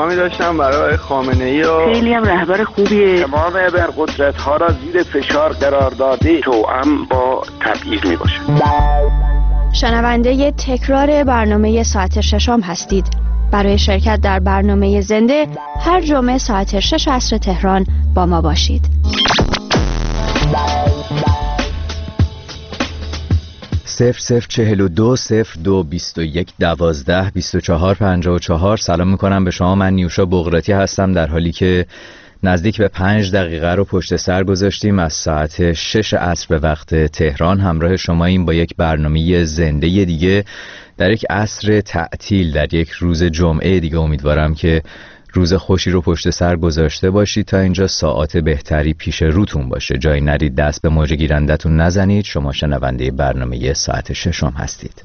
پیامی داشتم برای خامنه‌ای و خیلی هم رهبر خوبیه. تمام ابرقدرت‌ها را زیر فشار قرار داده توأم با تبعیض میباشه. شنونده تکرار برنامه ساعت ششم هستید. برای شرکت در برنامه زنده هر جمعه ساعت 6 عصر تهران با ما باشید. 0042 02 21 12 24 54. سلام میکنم به شما. من نیوشا بغراتی هستم، در حالی که نزدیک به 5 دقیقه رو پشت سر گذاشتیم از ساعت 6 عصر به وقت تهران. همراه شما این با یک برنامه زنده دیگه در یک عصر تعطیل، در یک روز جمعه دیگه. امیدوارم که روز خوشی رو پشت سر گذاشته باشید تا اینجا ساعت بهتری پیش روتون باشه. جایی نرید دست به موج گیرندتون نزنید. شما شنونده برنامه ساعت ششم هستید.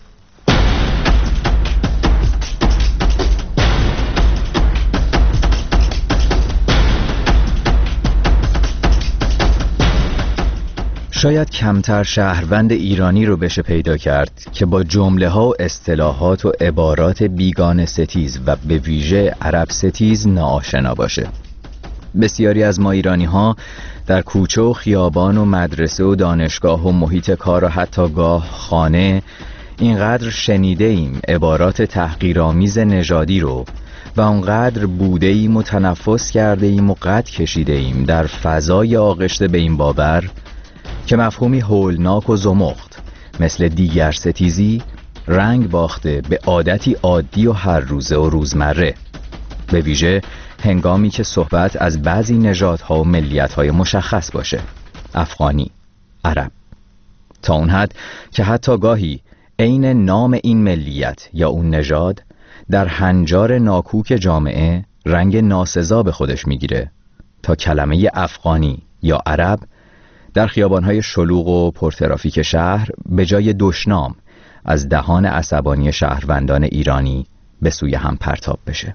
شاید کمتر شهروند ایرانی رو بشه پیدا کرد که با جمله ها و اصطلاحات و عبارات بیگانه ستیز و به ویژه عرب ستیز ناآشنا باشه. بسیاری از ما ایرانی ها در کوچه و خیابان و مدرسه و دانشگاه و محیط کار و حتی گاه خانه اینقدر شنیده ایم عبارات تحقیرآمیز نژادی رو و اونقدر بوده ایم و تنفس کرده ایم و قد کشیده ایم در فضای آغشته به این باور که مفهومی هولناک و زمخت مثل دیگر ستیزی رنگ باخته به عادتی عادی و هر روزه و روزمره، به ویژه هنگامی که صحبت از بعضی نژادها و ملیت‌های مشخص باشه، افغانی، عرب، تا اون حد که حتی گاهی عین نام این ملیت یا اون نژاد در هنجار ناکوک جامعه رنگ ناسزا به خودش میگیره تا کلمه افغانی یا عرب در خیابان‌های شلوغ و پرترافیک شهر به جای دشنام از دهان عصبانی شهروندان ایرانی به سوی هم پرتاب بشه.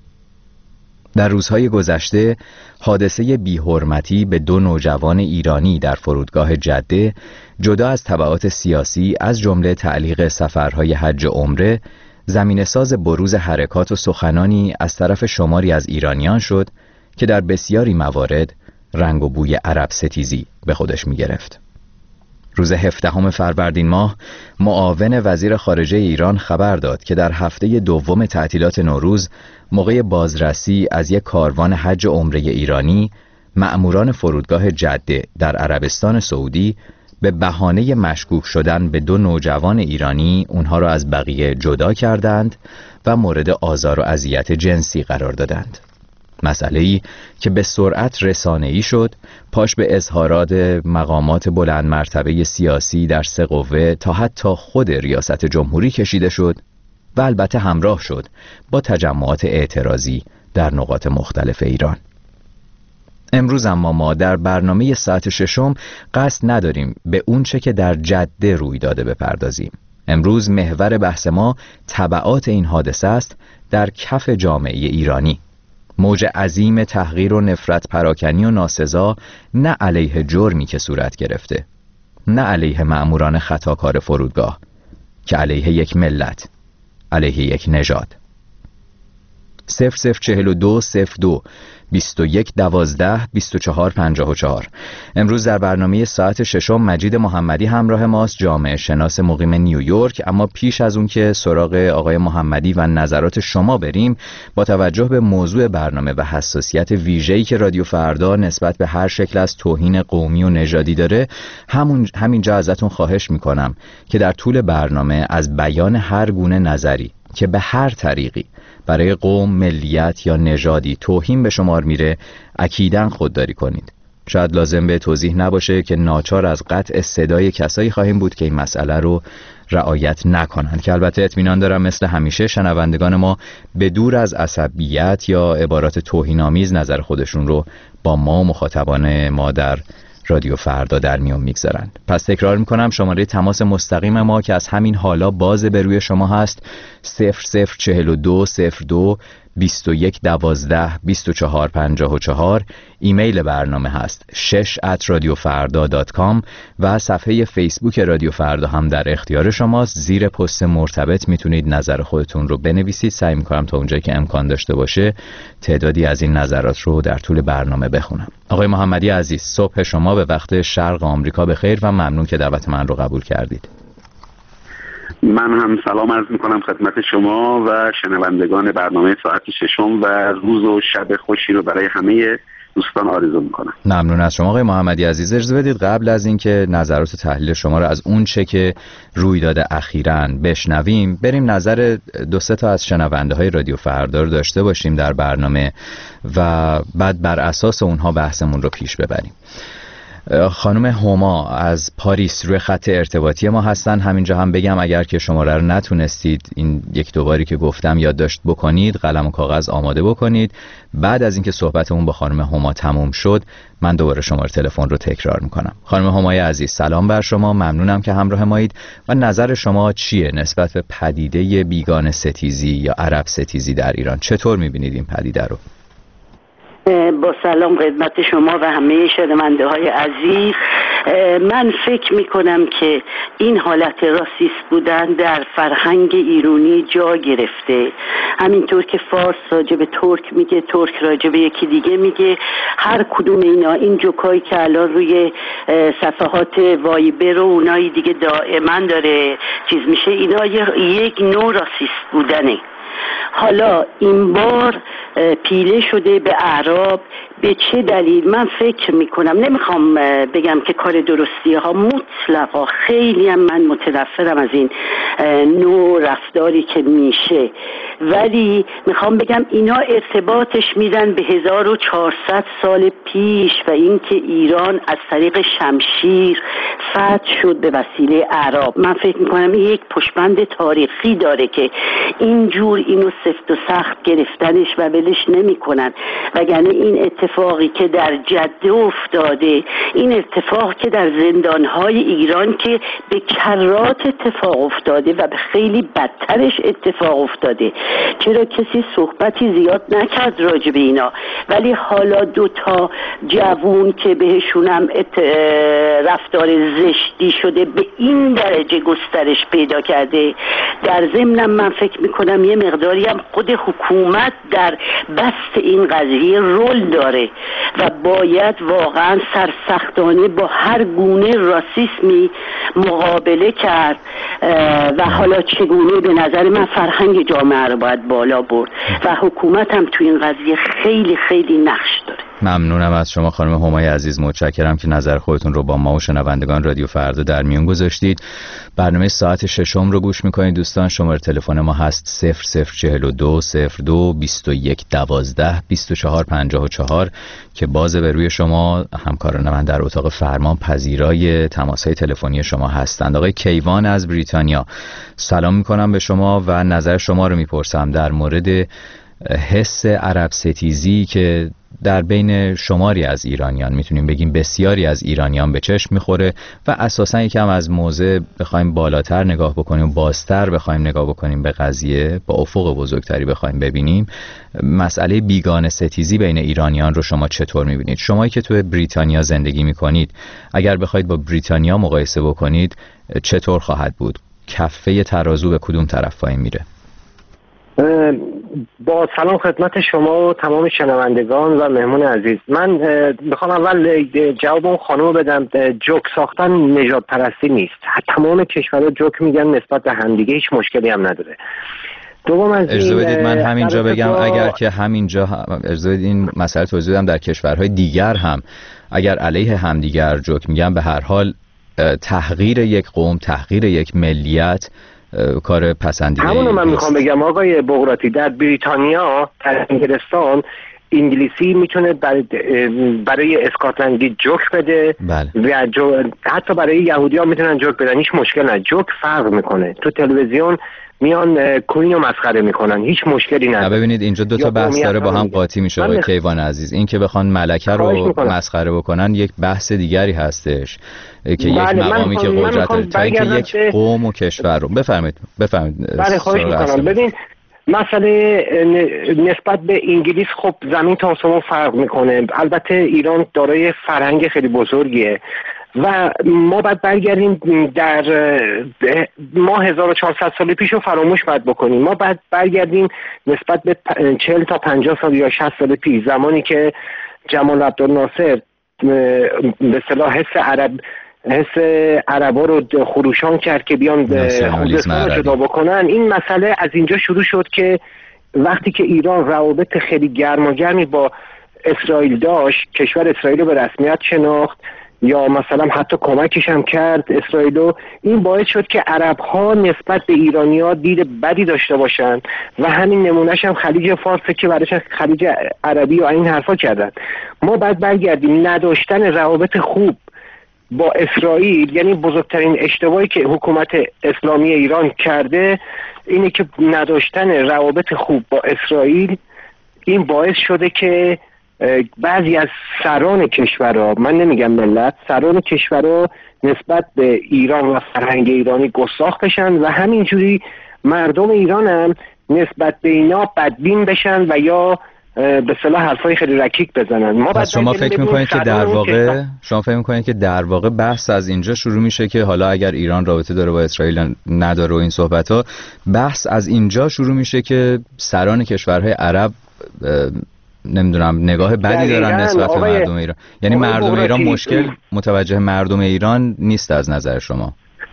در روزهای گذشته حادثه بی‌حرمتی به 2 نوجوان ایرانی در فرودگاه جده جدا از تبعات سیاسی از جمله تعلیق سفرهای حج و عمره زمینه‌ساز بروز حرکات و سخنانی از طرف شماری از ایرانیان شد که در بسیاری موارد رنگ و بوی عرب ستیزی به خودش می گرفت. روز 17 فروردین ماه معاون وزیر خارجه ایران خبر داد که در هفته دوم تعطیلات نوروز موقع بازرسی از یک کاروان حج و عمره ایرانی مأموران فرودگاه جده در عربستان سعودی به بهانه مشکوک شدن به 2 نوجوان ایرانی اونها را از بقیه جدا کردند و مورد آزار و اذیت جنسی قرار دادند. مسئله‌ای که به سرعت رسانه‌ای شد، پاش به اظهارات مقامات بلند مرتبه سیاسی در 3 قوه تا حتی خود ریاست جمهوری کشیده شد و البته همراه شد با تجمعات اعتراضی در نقاط مختلف ایران. امروز اما ما در برنامه ساعت ششم قصد نداریم به اون چه که در جده روی داده بپردازیم. امروز محور بحث ما تبعات این حادثه است در کف جامعه ایرانی. موج عظیم تحقیر و نفرت پراکنی و ناسزا نه علیه جرمی که صورت گرفته، نه علیه مأموران خطاکار فرودگاه، که علیه یک ملت، علیه یک نژاد. 0042 02 21 12 24 54. امروز در برنامه ساعت ششم مجید محمدی همراه ماست، جامعه شناس مقیم نیویورک. اما پیش از اون که سراغ آقای محمدی و نظرات شما بریم، با توجه به موضوع برنامه و حساسیت ویژه‌ای که رادیو فردا نسبت به هر شکل از توهین قومی و نژادی داره، همینجا ازتون خواهش میکنم که در طول برنامه از بیان هر گونه نظری که به هر طریقی برای قوم، ملیت یا نژادی توهین به شمار میره اکیداً خودداری کنید. شاید لازم به توضیح نباشه که ناچار از قطع صدای کسایی خواهیم بود که این مسئله رو رعایت نکنند، که البته اطمینان دارم مثل همیشه شنوندگان ما به دور از عصبیت یا عبارات توهین‌آمیز نظر خودشون رو با ما و مخاطبان ما در رادیو فردا در میون میگذارند. پس تکرار میکنم شماره تماس مستقیم ما که از همین حالا باز به روی شما هست 0042 02 21 12 24 54. ایمیل برنامه هست 6@radiofarda.com و صفحه فیسبوک رادیو فردا هم در اختیار شماست. زیر پست مرتبط میتونید نظر خودتون رو بنویسید. سعی میکنم تا اونجایی که امکان داشته باشه تعدادی از این نظرات رو در طول برنامه بخونم. آقای محمدی عزیز، صبح شما به وقت شرق آمریکا بخیر و ممنون که دعوت من رو قبول کردید. من هم سلام عرض میکنم خدمت شما و شنوندگان برنامه ساعت ششم و روز و شب خوشی رو برای همه دوستان آرزو میکنم. ممنون از شما آقای محمدی عزیز. اجازه بدید قبل از اینکه نظرات و تحلیل شما رو از اون چه که روی داده اخیراً بشنویم، بریم نظر 2-3 تا از شنونده های رادیو فردا رو داشته باشیم در برنامه و بعد بر اساس اونها بحثمون رو پیش ببریم. خانم هما از پاریس روی خط ارتباطی ما هستن. همینجا هم بگم اگر که شماره رو نتونستید این 1-2 باری که گفتم یادداشت بکنید، قلم و کاغذ آماده بکنید. بعد از اینکه صحبتمون با خانم هما تموم شد من دوباره شماره تلفن رو تکرار میکنم. خانم همای عزیز، سلام بر شما، ممنونم که همراه مایید و نظر شما چیه نسبت به پدیده بیگانه ستیزی یا عرب ستیزی در ایران؟ چطور میبینید این پدیده رو؟ با سلام خدمت شما و همه شنونده های عزیز. من فکر میکنم که این حالت راسیست بودن در فرهنگ ایرانی جا گرفته. همینطور که فارس راجع به ترک میگه، ترک راجع به یکی دیگه میگه، هر کدوم اینا این جوکایی که الان روی صفحات وایبر و اونایی دیگه دائما داره چیز میشه، اینا یک نوع راسیست بودنه. حالا این بار پیله شده به اعراب. به چه دلیل؟ من فکر میکنم، نمیخوام بگم که کار درستی ها، مطلقا خیلی هم من متنفرم از این نوع رفتاری که میشه، ولی میخوام بگم اینا ارتباطش میدن به 1400 سال پیش و اینکه ایران از طریق شمشیر فتح شد به وسیله اعراب. من فکر میکنم این یک پشتبند تاریخی داره که اینجور اینو سفت و سخت گرفتنش و ولش نمیکنن، وگرنه این اتفاقی که در جده افتاده، این اتفاق که در زندانهای ایران که به کرات اتفاق افتاده و به خیلی بدترش اتفاق افتاده، چرا کسی صحبتی زیاد نکرد راجع به اینا؟ ولی حالا 2 جوون که بهشونم رفتار زشتی شده به این درجه گسترش پیدا کرده. در ضمنم من فکر میکنم یه مقداری هم خود حکومت در بست این قضیه رول داره و باید واقعا سرسختانه با هر گونه راسیسمی مقابله کرد و حالا چگونه به نظر من فرهنگ جامعه رو باید بالا برد و حکومت هم تو این قضیه خیلی خیلی نقش داره. ممنونم از شما خانم همای عزیز، متشکرم که نظر خودتون رو با ما و شنوندگان رادیو فردا در میون گذاشتید. برنامه ساعت ششم رو گوش میکنید دوستان. شماره تلفن ما هست 0042 02 21 12 24 54 که باز به روی شما. همکاران من در اتاق فرمان پذیرای تماس‌های تلفنی شما هستند. آقای کیوان از بریتانیا، سلام میکنم به شما و نظر شما رو میپرسم در مورد حس عرب ستیزی که در بین شماری از ایرانیان، میتونیم بگیم بسیاری از ایرانیان، به چشم میخوره و اساساً یکم از موضع بخوایم بالاتر نگاه بکنیم، بازتر بخوایم نگاه بکنیم به قضیه، با افق بزرگتری بخوایم ببینیم، مسئله بیگانه ستیزی بین ایرانیان رو شما چطور میبینید؟ شمایی که تو بریتانیا زندگی میکنید، اگر بخواید با بریتانیا مقایسه بکنید چطور خواهد بود؟ کفه ترازو به کدوم طرف پایین میره؟ با سلام خدمت شما و تمام شنوندگان و مهمون عزیز. من میخوام اول جواب اون خانم بدم. جوک ساختن نژاد پرستی نیست. تمام کشورها جوک میگن نسبت به همدیگه، هیچ مشکلی هم نداره. دوم از اجازه بدید من همینجا بگم اگر که همینجا اجازه بدید این مسئله توضیح بدم، در کشورهای دیگر هم اگر علیه همدیگر جوک میگن، به هر حال تحقیر یک قوم، تحقیر یک ملیت کار پسندیده. همونو من میخوام بگم آقای بغراتی، در بریتانیا، در انگلستان انگلیسی میتونه برای اسکاتلندی جوک بده. بله. و حتی برای یهودی ها میتونن جوک بدن، هیچ مشکل نه. جوک فرق میکنه. تو تلویزیون میان کوین رو مسخره میکنن، هیچ مشکلی نداره. ببینید اینجا 2 بحث داره با هم قاطی میشه آقای کیوان عزیز. این که بخوان ملکه رو مسخره بکنن یک بحث دیگری هستش که یک مقامی که قدرت داره، تا اینکه یک قوم و کشور رو. بفرمایید. بله خواهش میکنم. ببین مسئله نسبت به انگلیس خب زمین تا آسمون فرق میکنه. البته ایران دارای فرهنگ خیلی بزرگیه و ما باید برگردیم در ما 1400 سال پیش رو فراموش باید بکنیم. ما باید برگردیم نسبت به 40 تا 50 سال یا 60 سال پیش، زمانی که جمال عبدالناصر به اصطلاح حس عربا رو خروشان کرد که بیان خوزستان رو جدا بکنن. این مسئله از اینجا شروع شد که وقتی که ایران روابط خیلی گرماگرمی با اسرائیل داشت، کشور اسرائیل رو به رسمیت شناخت یا مثلا حتی کمکش هم کرد اسرائیلو، این باعث شد که عرب‌ها نسبت به ایرانی‌ها دید بدی داشته باشن و همین نمونهش هم خلیج فارس که برایش خلیج عربی و این حرفا کردن. ما باید برگردیم. نداشتن روابط خوب با اسرائیل یعنی بزرگترین اشتباهی که حکومت اسلامی ایران کرده اینه که نداشتن روابط خوب با اسرائیل این باعث شده که بعضی از سران کشورها، من نمیگم ملت، سران کشورها نسبت به ایران و فرهنگ ایرانی گستاخ بشن و همینجوری مردم ایران هم نسبت به اینا بدبین بشن و یا به اصطلاح حرفای خیلی رکیک بزنن. ما پس شما فکر میکنید که در واقع بحث از اینجا شروع میشه که حالا اگر ایران رابطه داره با اسرائیل نداره و این صحبت ها، بحث از اینجا شروع میشه که سران کشورهای عرب نمیدونم نگاه بدی دارن نسبت به مردم ایران. یعنی مردم ایران مشکل متوجه مردم ایران نیست از نظر شما؟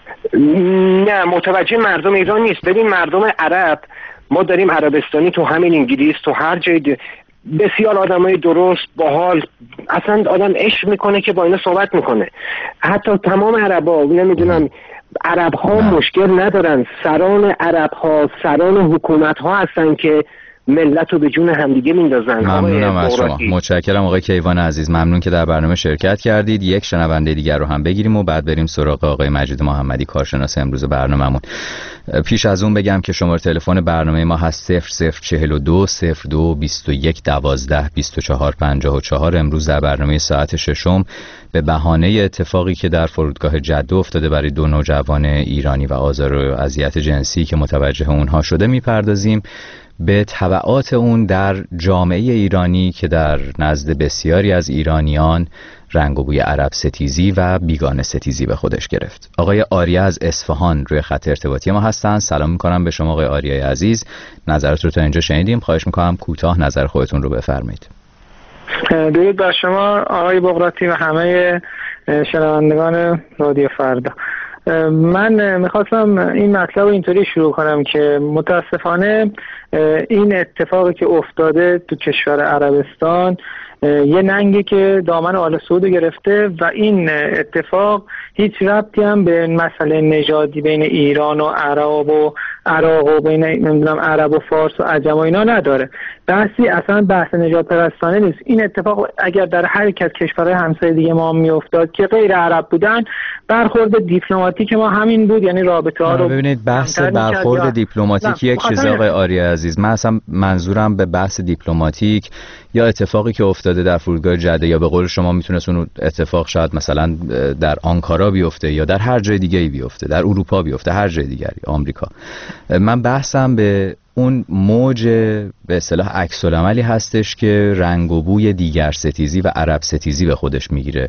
نه، متوجه مردم ایران نیست. ببین مردم عرب، ما داریم عربستانی تو همین انگلیس، تو هر جای بسیار آدمای درست باحال، اصلا آدم عشق میکنه که با اینا صحبت میکنه. حتی تمام عربا، نمیدونم عرب‌ها مشکل ندارن. سران عرب‌ها سران حکومت‌ها هستن که ملت رو به جون همدیگه میندازن. ممنونم از شما. متشکرم آقای کیوان عزیز. ممنون که در برنامه شرکت کردید. یک شنونده دیگر رو هم بگیریم و بعد بریم سراغ آقای مجید محمدی، کارشناس امروز برنامه‌مون. پیش از اون بگم که شماره تلفن برنامه ما هست 0042 02 21 12 24 54. امروز در برنامه ساعت ششم به بهانه اتفاقی که در فرودگاه جده افتاده برای 2 نوجوان ایرانی و آزار و اذیت جنسی که متوجه اونها شده میپردازیم به تبعات اون در جامعه ایرانی که در نزد بسیاری از ایرانیان رنگ و بوی عرب ستیزی و بیگانه ستیزی به خودش گرفت. آقای آریه از اصفهان روی خط ارتباطی ما هستن. سلام میکنم به شما آقای آریه عزیز. نظرت رو تا اینجا شنیدیم. خواهش میکنم کوتاه نظر خودتون رو بفرمایید. درود بر شما آقای بغراتی و همه شنوندگان رادیو فردا. من میخواستم این مطلب رو اینطوری شروع کنم که متاسفانه این اتفاقی که افتاده تو کشور عربستان یه ننگی که دامن آل سعود گرفته و این اتفاق هیچ ربطی هم به مسئله نژادی بین ایران و عراق و بین نمیدونم عرب و فارس و عجم و اینا نداره. بحثی اصلا بحث نژاد پرستانه نیست. این اتفاق اگر در هر یک از کشورهای همسایه دیگه ما میافتاد که غیر عرب بودن، برخورد دیپلماتیک ما همین بود، یعنی رابطه ها رو ببینید. بحث برخورد دیپلماتیک یک چیز آقای آریه عزیز، من اصلا منظورم به بحث دیپلماتیک یا اتفاقی که افتاده در فرودگاه جده یا به قول شما میتونست اون اتفاق شاید مثلا در آنکارا بیفته یا در هر جای دیگه‌ای بیفته، در اروپا بیفته، هر جای دیگری، آمریکا. من بحثم به اون موج به اصطلاح عکس العملی هستش که رنگ و بوی دیگر ستیزی و عرب ستیزی به خودش میگیره.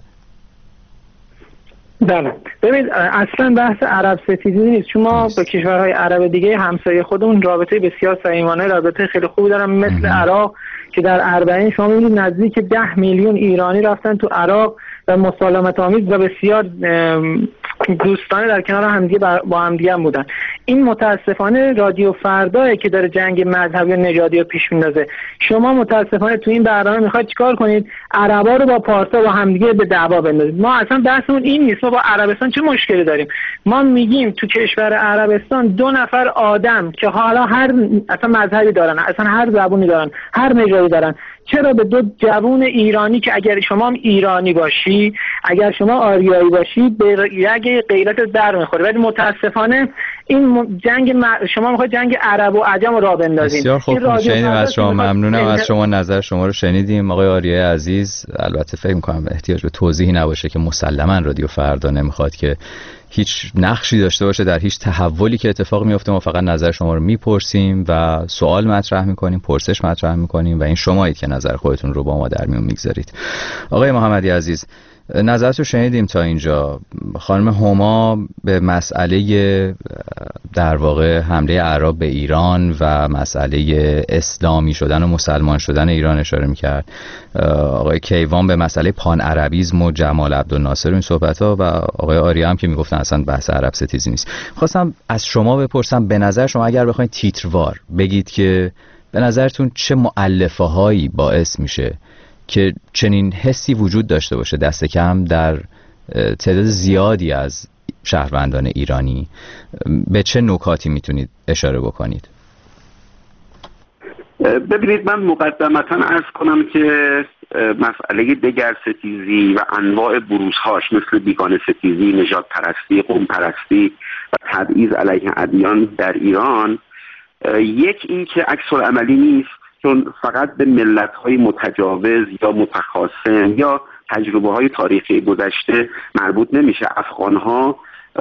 بله، ببینید اصلا بحث عرب ستیزی نیست، چون ما با کشورهای عرب دیگه همسایه خودمون رابطه بسیار صمیمانه، رابطه خیلی خوبی دارن، مثل عراق که در اربعین شما می‌بینید نزدیک 10 میلیون ایرانی رفتن تو عراق و مسالمت آمیز و بسیار دوستانه در کنار همدیگه با همدیگه هم بودن. این متاسفانه رادیو فرداه که داره جنگ مذهبی و نژادی رو پیش میندازه. شما متاسفانه تو این برنامه میخواید چیکار کنید؟ عربا رو با پارسا با همدیگه به دعوا بندازید. ما اصلا بحثمون این نیست. ما با عربستان چه مشکلی داریم؟ ما میگیم تو کشور عربستان 2 نفر آدم که حالا هر اصلا مذهبی دارن، اصلا هر زبونی دارن، هر نژادی دارن، چرا به 2 جوون ایرانی که اگر شما هم ایرانی باشی، اگر شما آریایی باشی، به رگ غیرت در میخوره؟ ولی متاسفانه این جنگ شما میخواید جنگ عرب و عجم رو راه بندازید. بسیار خوب، شنیدیم از شما. ممنونم از شما، نظر شما رو شنیدیم آقای آریه عزیز. البته فکر می‌کنم احتیاج به توضیحی نباشه که مسلماً رادیو فردا نمیخواد که هیچ نقشی داشته باشه در هیچ تحولی که اتفاق میفته. ما فقط نظر شما رو میپرسیم و سوال مطرح میکنیم، پرسش مطرح میکنیم و این شمایید که نظر خودتون رو با ما در میون میگذارید. آقای محمدی عزیز، نظرت رو شنیدیم تا اینجا. خانم هما به مسئله در واقع حمله اعراب به ایران و مسئله اسلامی شدن و مسلمان شدن ایران اشاره میکرد. آقای کیوان به مسئله پان عربیزم و جمال عبدالناصر این صحبت ها و آقای آریا هم که میگفتن اصلا بحث عرب ستیزی نیست. خواستم از شما بپرسم، به نظر شما اگر بخواید تیتروار بگید که به نظرتون چه مؤلفه هایی باعث میشه که چنین حسی وجود داشته باشه دست کم در تعداد زیادی از شهروندان ایرانی، به چه نکاتی میتونید اشاره بکنید؟ ببینید، من مقدمتا عرض کنم که مسئله دگرستیزی و انواع بروزهاش مثل بیگانه ستیزی، نژاد پرستی، قوم پرستی و تبعیض علیه ادیان در ایران یک این که عکس‌العملی نیست، چون فقط به ملت‌های متجاوز یا متخاصم یا تجربه‌های تاریخی گذشته مربوط نمیشه. افغان‌ها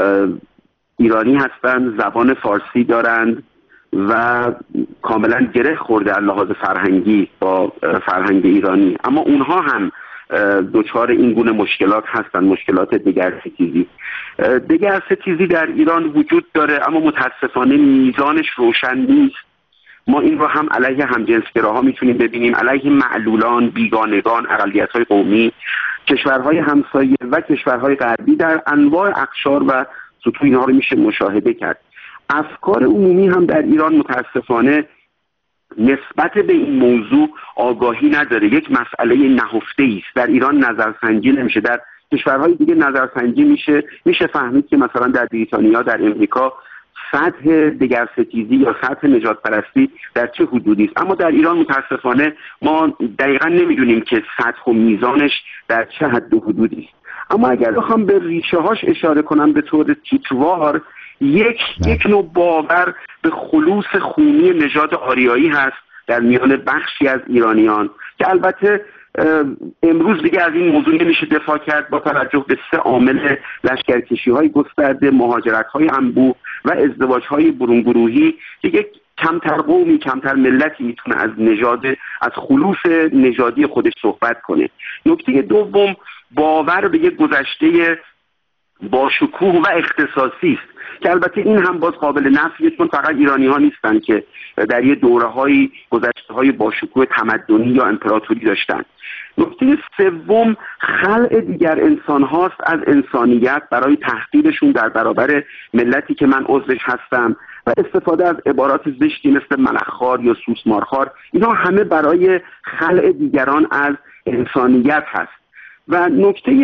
ایرانی هستند، زبان فارسی دارند و کاملا گره خورده از لحاظ فرهنگی با فرهنگ ایرانی، اما اونها هم دچار این گونه مشکلات هستند، مشکلات دگرستیزی. دگرستیزی در ایران وجود داره، اما متاسفانه میزانش روشن نیست. ما این رو هم علیه همجنسگراها میتونیم ببینیم، علیه معلولان، بیگانگان، اقلیت‌های قومی، کشورهای همسایه و کشورهای غربی در انواع اقشار و سطوح اینها رو میشه مشاهده کرد. افکار عمومی هم در ایران متاسفانه نسبت به این موضوع آگاهی نداره. یک مسئله نهفته است. در ایران نظرسنجی نمیشه، در کشورهای دیگه نظرسنجی میشه فهمید که مثلا در بریتانیا، در امریکا سطح دگرستیزی یا سطح نژاد پرستی در چه حدودی است، اما در ایران متاسفانه ما دقیقا نمیدونیم که سطح و میزانش در چه حد و حدودی است. اما اگر بخوام به ریشه هاش اشاره کنم به طور تیتروار، یک نوع باور به خلوص خونی نژاد آریایی هست در میان بخشی از ایرانیان که البته امروز دیگه از این موضوع نمیشه دفاع کرد با توجه به 3 عامل: لشکرکشی‌های گسترده، مهاجرت‌های انبوه و ازدواج‌های برونگروهی. دیگه کمتر قومی، کمتر ملتی میتونه از خلوص نژادی خودش صحبت کنه. نکته دوم، باور به یک گذشته با شکوه و اختصاصی است که البته این هم باز قابل نفیه، چون فقط ایرانی‌ها نیستن که در یه دوره‌های گذشته‌های با شکوه تمدنی یا امپراتوری داشتن. نکته سوم، خلع دیگر انسان هاست از انسانیت برای تحقیرشون در برابر ملتی که من عضوش هستم و استفاده از عبارات زشتی مثل ملخخوار یا سوسمارخوار. اینا همه برای خلع دیگران از انسانیت هست. و نکته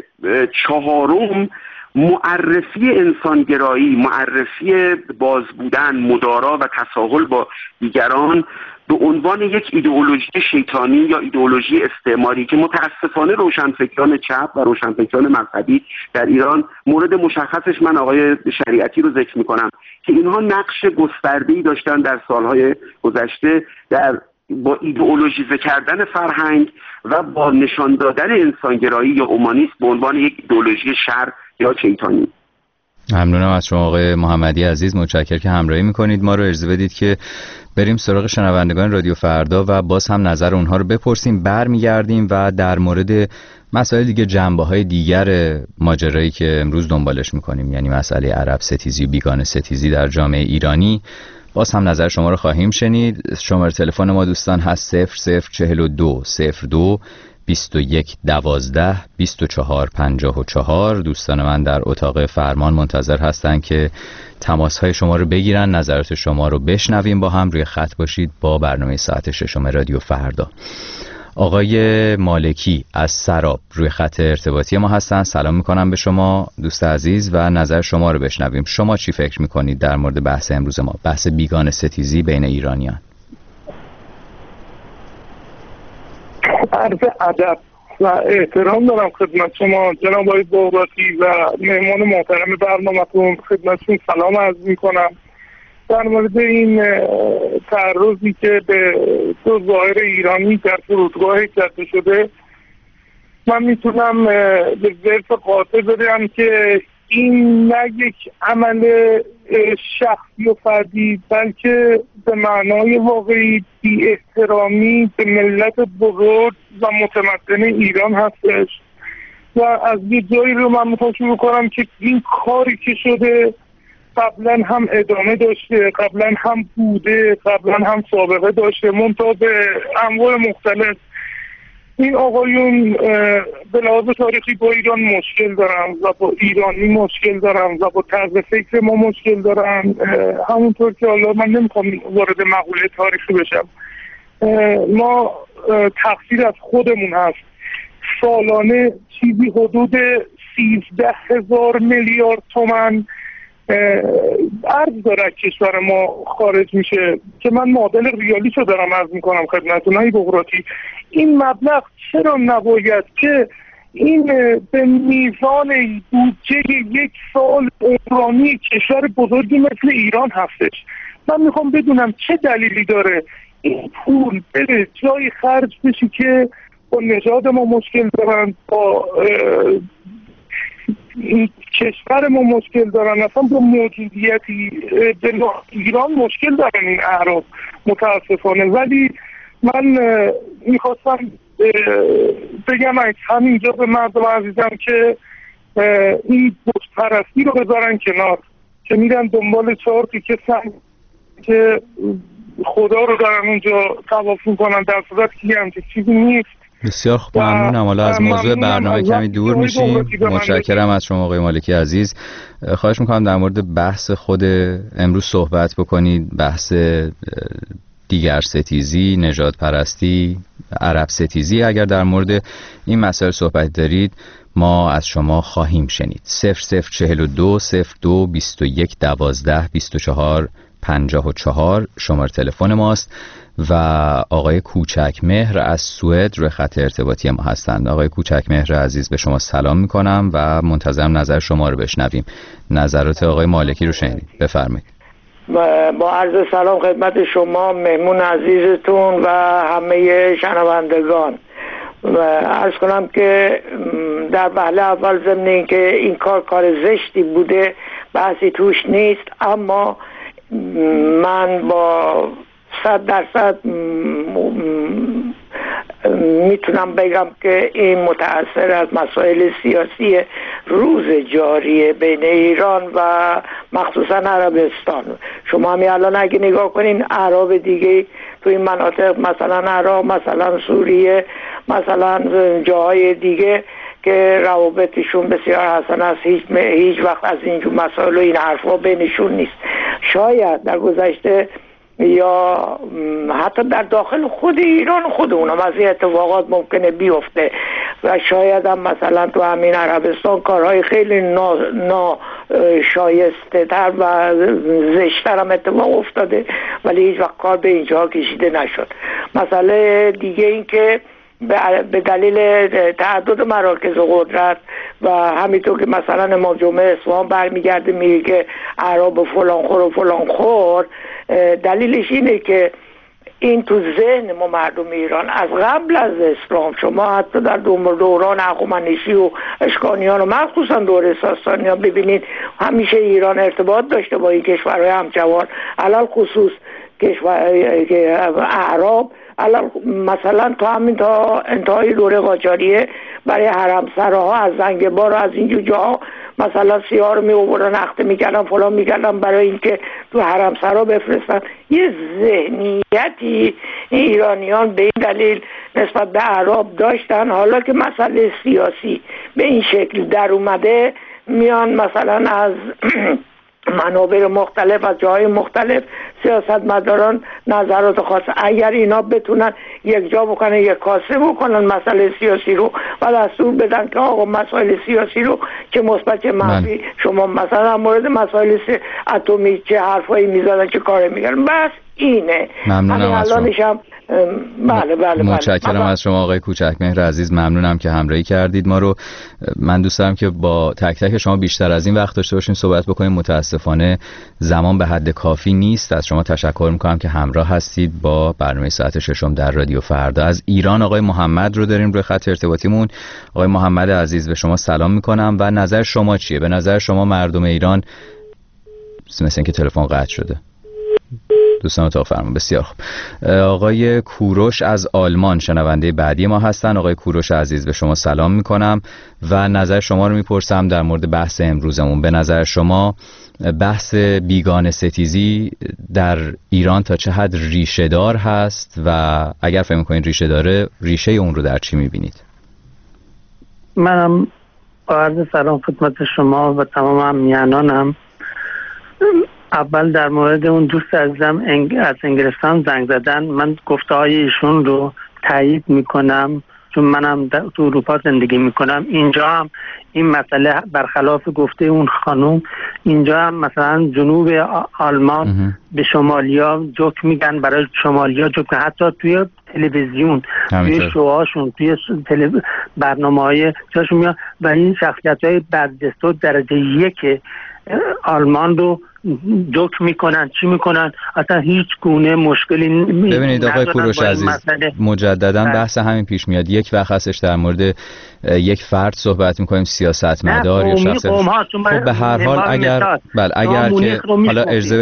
چهارم، معرفی انسانگرایی، معرفی باز بودن، مدارا و تساهل با دیگران به عنوان یک ایدئولوژی شیطانی یا ایدئولوژی استعماری که متاسفانه روشنفکران چپ و روشنفکران مذهبی در ایران، مورد مشخصش من آقای شریعتی رو ذکر میکنم که اینها نقش گسترده‌ای داشتن در سالهای گذشته در با ایدئولوژیزه کردن فرهنگ و با نشان دادن انسانگرایی یا اومانیسم به عنوان یک ایدئولوژی شر یا شیطانی. ممنونم از شما آقای محمدی عزیز، متشکرم که همراهی میکنید. ما رو اجازه بدید که بریم سراغ شنوندگان رادیو فردا و باز هم نظر اونها رو بپرسیم. برمیگردیم و در مورد مسائل دیگه، جنبه‌های دیگر ماجرایی که امروز دنبالش میکنیم، یعنی مسئله عرب ستیزی و بیگانه ستیزی در جامعه ایرانی، باز هم نظر شما رو خواهیم شنید. شماره تلفن ما دوستان هست 0042 02 21 12 24 54. دوستان من در اتاق فرمان منتظر هستن که تماس های شما رو بگیرن، نظرات شما رو بشنویم. با هم روی خط باشید با برنامه ساعت 6 رادیو فردا. آقای مالکی از سراب روی خط ارتباطی ما هستن. سلام میکنم به شما دوست عزیز و نظر شما رو بشنویم. شما چی فکر میکنید در مورد بحث امروز ما، بحث بیگانه ستیزی بین ایرانیان؟ عرض ادب و احترام دارم خدمت شما جناب آقای باباتی و مهمان محترم برنامه‌تون. خدمتشون سلام عرض میکنم. در مورد این تعرضی که به دو ظاهر ایرانی در فرودگاه کرده شده، من میتونم به ظرف قاطع بدم که این نه یک عمل شخصی و فردی بلکه به معنای واقعی بی احترامی به ملت بزرگ و متمدن ایران هستش و از یه جایی رو من میخوام شروع کنم که این کاری که شده قبلا هم ادامه داشته، قبلا هم بوده، قبلا هم سابقه داشته، منتها به انواع مختلف. این آقایون به لحاظ تاریخی با ایران مشکل دارن و با ایرانی مشکل دارن و با طرز فکر ما مشکل دارن. همونطور که حالا من نمیخوام وارد مقوله تاریخی بشم، ما تقصیر از خودمون هست. سالانه چیزی حدود 13,000 میلیارد تومان ارز داره کشور ما خارج میشه که من معادل ریالیشو دارم عرض میکنم خدمتتون. های بغراتی این مبلغ چرا نباید که این به میزان بودجه یک سال عمرانی کشور بزرگی مثل ایران هستش؟ من میخوام بدونم چه دلیلی داره این پول بره جای خرج بشه که با نژاد ما مشکل دارن، با کشور ما مشکل دارن، اصلا با موجودیتی به ایران مشکل دارن این اعراب متاسفانه. ولی من میخواستم بگم همینجا به مردم عزیزم که این بتپرستی رو بذارن کنار که میرن دنبال 4 تیکه سنگ که خدا رو دارن اونجا طواف میکنن، در صورت که همچین چیزی نیست. بسیار خوب، ممنونم. حالا از موضوع برنامه کمی دور میشیم. متشکرم از شما آقای مالکی عزیز. خواهش میکنم در مورد بحث خود امروز صحبت بکنید، بحث دیگر ستیزی، نژاد پرستی، عرب ستیزی. اگر در مورد این مسائل صحبت دارید ما از شما خواهیم شنید. 0042 02 21 12 24 54 شماره تلفن ماست و آقای کوچک مهر از سوئد روی خط ارتباطی ما هستند. آقای کوچک مهر عزیز به شما سلام میکنم و منتظرم نظر شما رو بشنویم. نظرات آقای مالکی رو شنیدید، بفرمایید. با عرض سلام خدمت شما، مهمون عزیزتون و همه شنوندگان. و عرض کنم که در وهله اول ضمن این که این کار زشتی بوده، بحثی توش نیست، اما من با 100% میتونم بگم که این متأثر از مسائل سیاسی روز جاری بین ایران و مخصوصا عربستان. شما همین الان اگه نگاه کنین اعراب دیگه تو این مناطق، مثلا عراق، مثلا سوریه، مثلا جاهای دیگه که روابطشون بسیار حسن است، هیچ وقت از اینجور مسائل و این حرفا بینشون نیست. شاید در گذشته یا حتی در داخل خود ایران خودمونم از این اتفاقات ممکنه بیفته و شاید هم مثلا تو همین عربستان کارهای خیلی ناشایسته تر و زشتر هم اتفاق افتاده ولی هیچ وقت کار به اینجا کشیده نشد. مسئله دیگه این که به دلیل تعدد مراکز قدرت و همینطور که مثلا امام جمعه اصفهان برمیگرده میگه که اعراب فلان خور و فلان خور، دلیلش اینه که این تو ذهن ما مردم ایران از قبل از اسلام، شما حتی در دوران هخامنشی و اشکانیان و مخصوصا دوره ساسانیان ببینید همیشه ایران ارتباط داشته با این کشورهای همجوار، علل خصوص کشورهای اعراب. مثلا تا همین تا انتهای دوره قاجاریه برای حرمسراها از زنگبار و از اینجور جاها مثلا سیاه رو می آوردن، اخته میکردن، فلان میکردن برای اینکه تو حرمسرا بفرستن. یه ذهنیتی ایرانیان به این دلیل نسبت به اعراب داشتن. حالا که مسئله سیاسی به این شکل در اومده، میان مثلا از منابع مختلف از جاهای مختلف سیاستمداران نظرات خاص، اگر اینا بتونن یک جا بکنن، یک کاسه بکنن مسئله سیاسی رو و دستور بدن که آقا مسائل سیاسی رو که مثبت چه منفی، شما مثلا مورد مسائل اتمی چه حرفایی میزدن چه کاری میگن، بس اینه. ممنونم از شما. بله متشکرم از شما آقای کوچکمهر عزیز، ممنونم که همراهی کردید ما رو. من دوست دارم که با تک تک شما بیشتر از این وقت داشته باشیم، صحبت بکنیم. متاسفانه زمان به حد کافی نیست. از شما تشکر میکنم که همراه هستید با برنامه ساعت ششم در رادیو فردا. از ایران آقای محمد رو داریم روی خط ارتباطیمون. آقای محمد عزیز به شما سلام میکنم و نظر شما چیه؟ به نظر شما مردم ایران، مثل اینکه تلفن قطع شده، دوستان اتاق فرمان. بسیار خوب. آقای کوروش از آلمان شنونده بعدی ما هستن. آقای کوروش عزیز به شما سلام میکنم و نظر شما رو میپرسم در مورد بحث امروزمون. به نظر شما بحث بیگانه ستیزی در ایران تا چه حد ریشه دار هست و اگر فکر میکنید ریشه داره، ریشه اون رو در چی میبینید؟ منم عرض سلام خدمت شما و تمام همیهنانم. اول در مورد اون دوست عزیزم از انگلستان زنگ زدن، من گفته های ایشون رو تایید میکنم، چون منم تو اروپا زندگی میکنم. اینجا هم این مسئله برخلاف گفته اون خانم، اینجا هم مثلا جنوب آلمان به شمالیا جوک میگن، برای شمالیا جوک، حتی توی تلویزیون توی شوهاشون توی برنامه‌های جاشون میاد و این شخصیت‌های بدجسته درجه 1 آلمان رو جوک میکنن، چی میکنن، اصلا هیچ گونه مشکلی ببینید آقای کوروش عزیز، مجددا بحث همین پیش میاد. یک وقت هستش در مورد یک فرد صحبت میکنیم، سیاستمدار یا شخص. خب به هر حال اگر که حالا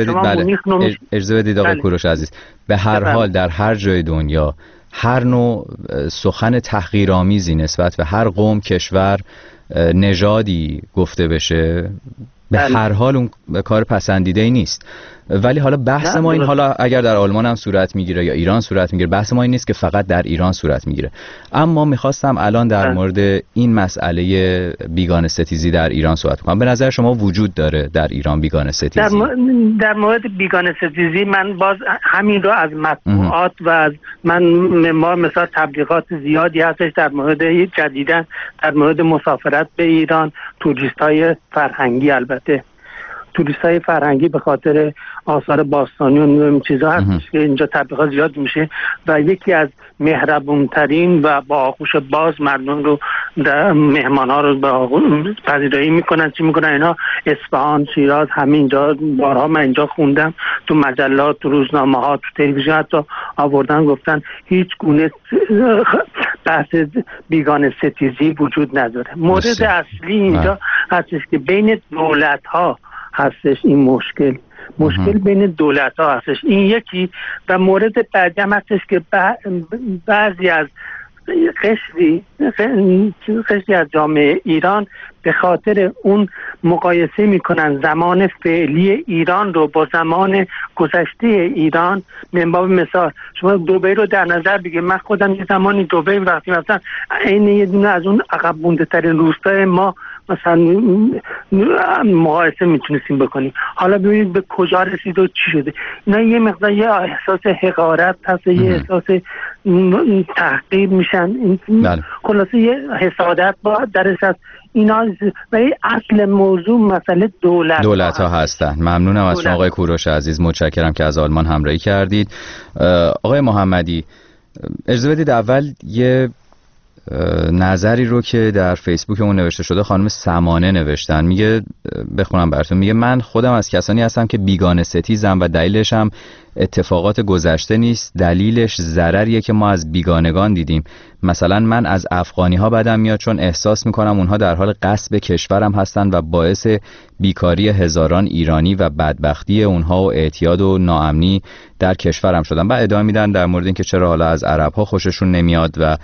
اجازه بدید آقای کوروش عزیز، به هر حال در هر جای دنیا هر نوع سخن تحقیرآمیزی نسبت به هر قوم، کشور، نژادی گفته بشه، به هر حال اون کار پسندیده ای نیست. ولی حالا بحث ما این، حالا اگر در آلمان هم صورت میگیره یا ایران صورت میگیره، بحث ما این نیست که فقط در ایران صورت میگیره. اما میخواستم الان در مورد این مسئله بیگانه ستیزی در ایران صحبت کنم. به نظر شما وجود داره در ایران بیگانه ستیزی؟ در مورد بیگانه ستیزی من باز همین رو از مطبوعات و از ما مثلا تبلیغات زیادی هستش در مورد جدیدن در مورد مسافرت به ایران، توریست‌های فرهنگی، البته توریست‌های فرهنگی به خاطر آثار باستانی و این چیزا هستش که اینجا تبلیغات زیاد میشه و یکی از مهربونترین و با آغوش باز مردم رو، مهمان‌ها رو به آغوش پذیرایی میکنن. چی میکنن اینا؟ اصفهان، شیراز، همینجا بارها من اینجا خوندم تو مجلات، تو روزنامه‌ها، تو تلویزیون حتی آوردن گفتن هیچ گونه بحث بیگانه ستیزی وجود نداره. مورد اصلی اینجا هستش که بین دولت‌ها هستش این مشکل بین دولت ها هستش، این یکی. و مورد بعدی هم هستش که بعضی از قشری از جامعه ایران به خاطر اون مقایسه میکنن زمان فعلی ایران رو با زمان گذشته ایران. من باب مثال شما دبی رو در نظر بگیرید. من خودم یه زمانی دبی وقتی مثلا عین یه دونه از اون عقب مونده ترین روستای ما مثلا مقایسه میتونستیم بکنیم. حالا ببینید به کجا رسید و چی شده. اینا یه مقدار یه احساس حقارت هست، یه احساس تحقیر میشن. خلاصه یه حسادت با درش هست. اینا ولی اصل موضوع مسئله دولت ها هستن. ممنونم از شما آقای کوروش عزیز، متشکرم که از آلمان همراهی کردید. آقای محمدی، اجازه بدید اول یه نظری رو که در فیسبوک اون نوشته شده خانم سمانه نوشتن، میگه بخونم براتون. میگه من خودم از کسانی هستم که بیگانه ستیزم و دلیلش هم اتفاقات گذشته نیست، دلیلش ضرریه که ما از بیگانگان دیدیم. مثلا من از افغانی ها بدم میاد چون احساس میکنم اونها در حال غصب کشورم هستن و باعث بیکاری هزاران ایرانی و بدبختی اونها و اعتیاد و ناامنی در کشورم شدن. بعد ادامه میدن در مورد اینکه چرا حالا از عرب ها خوششون نمیاد و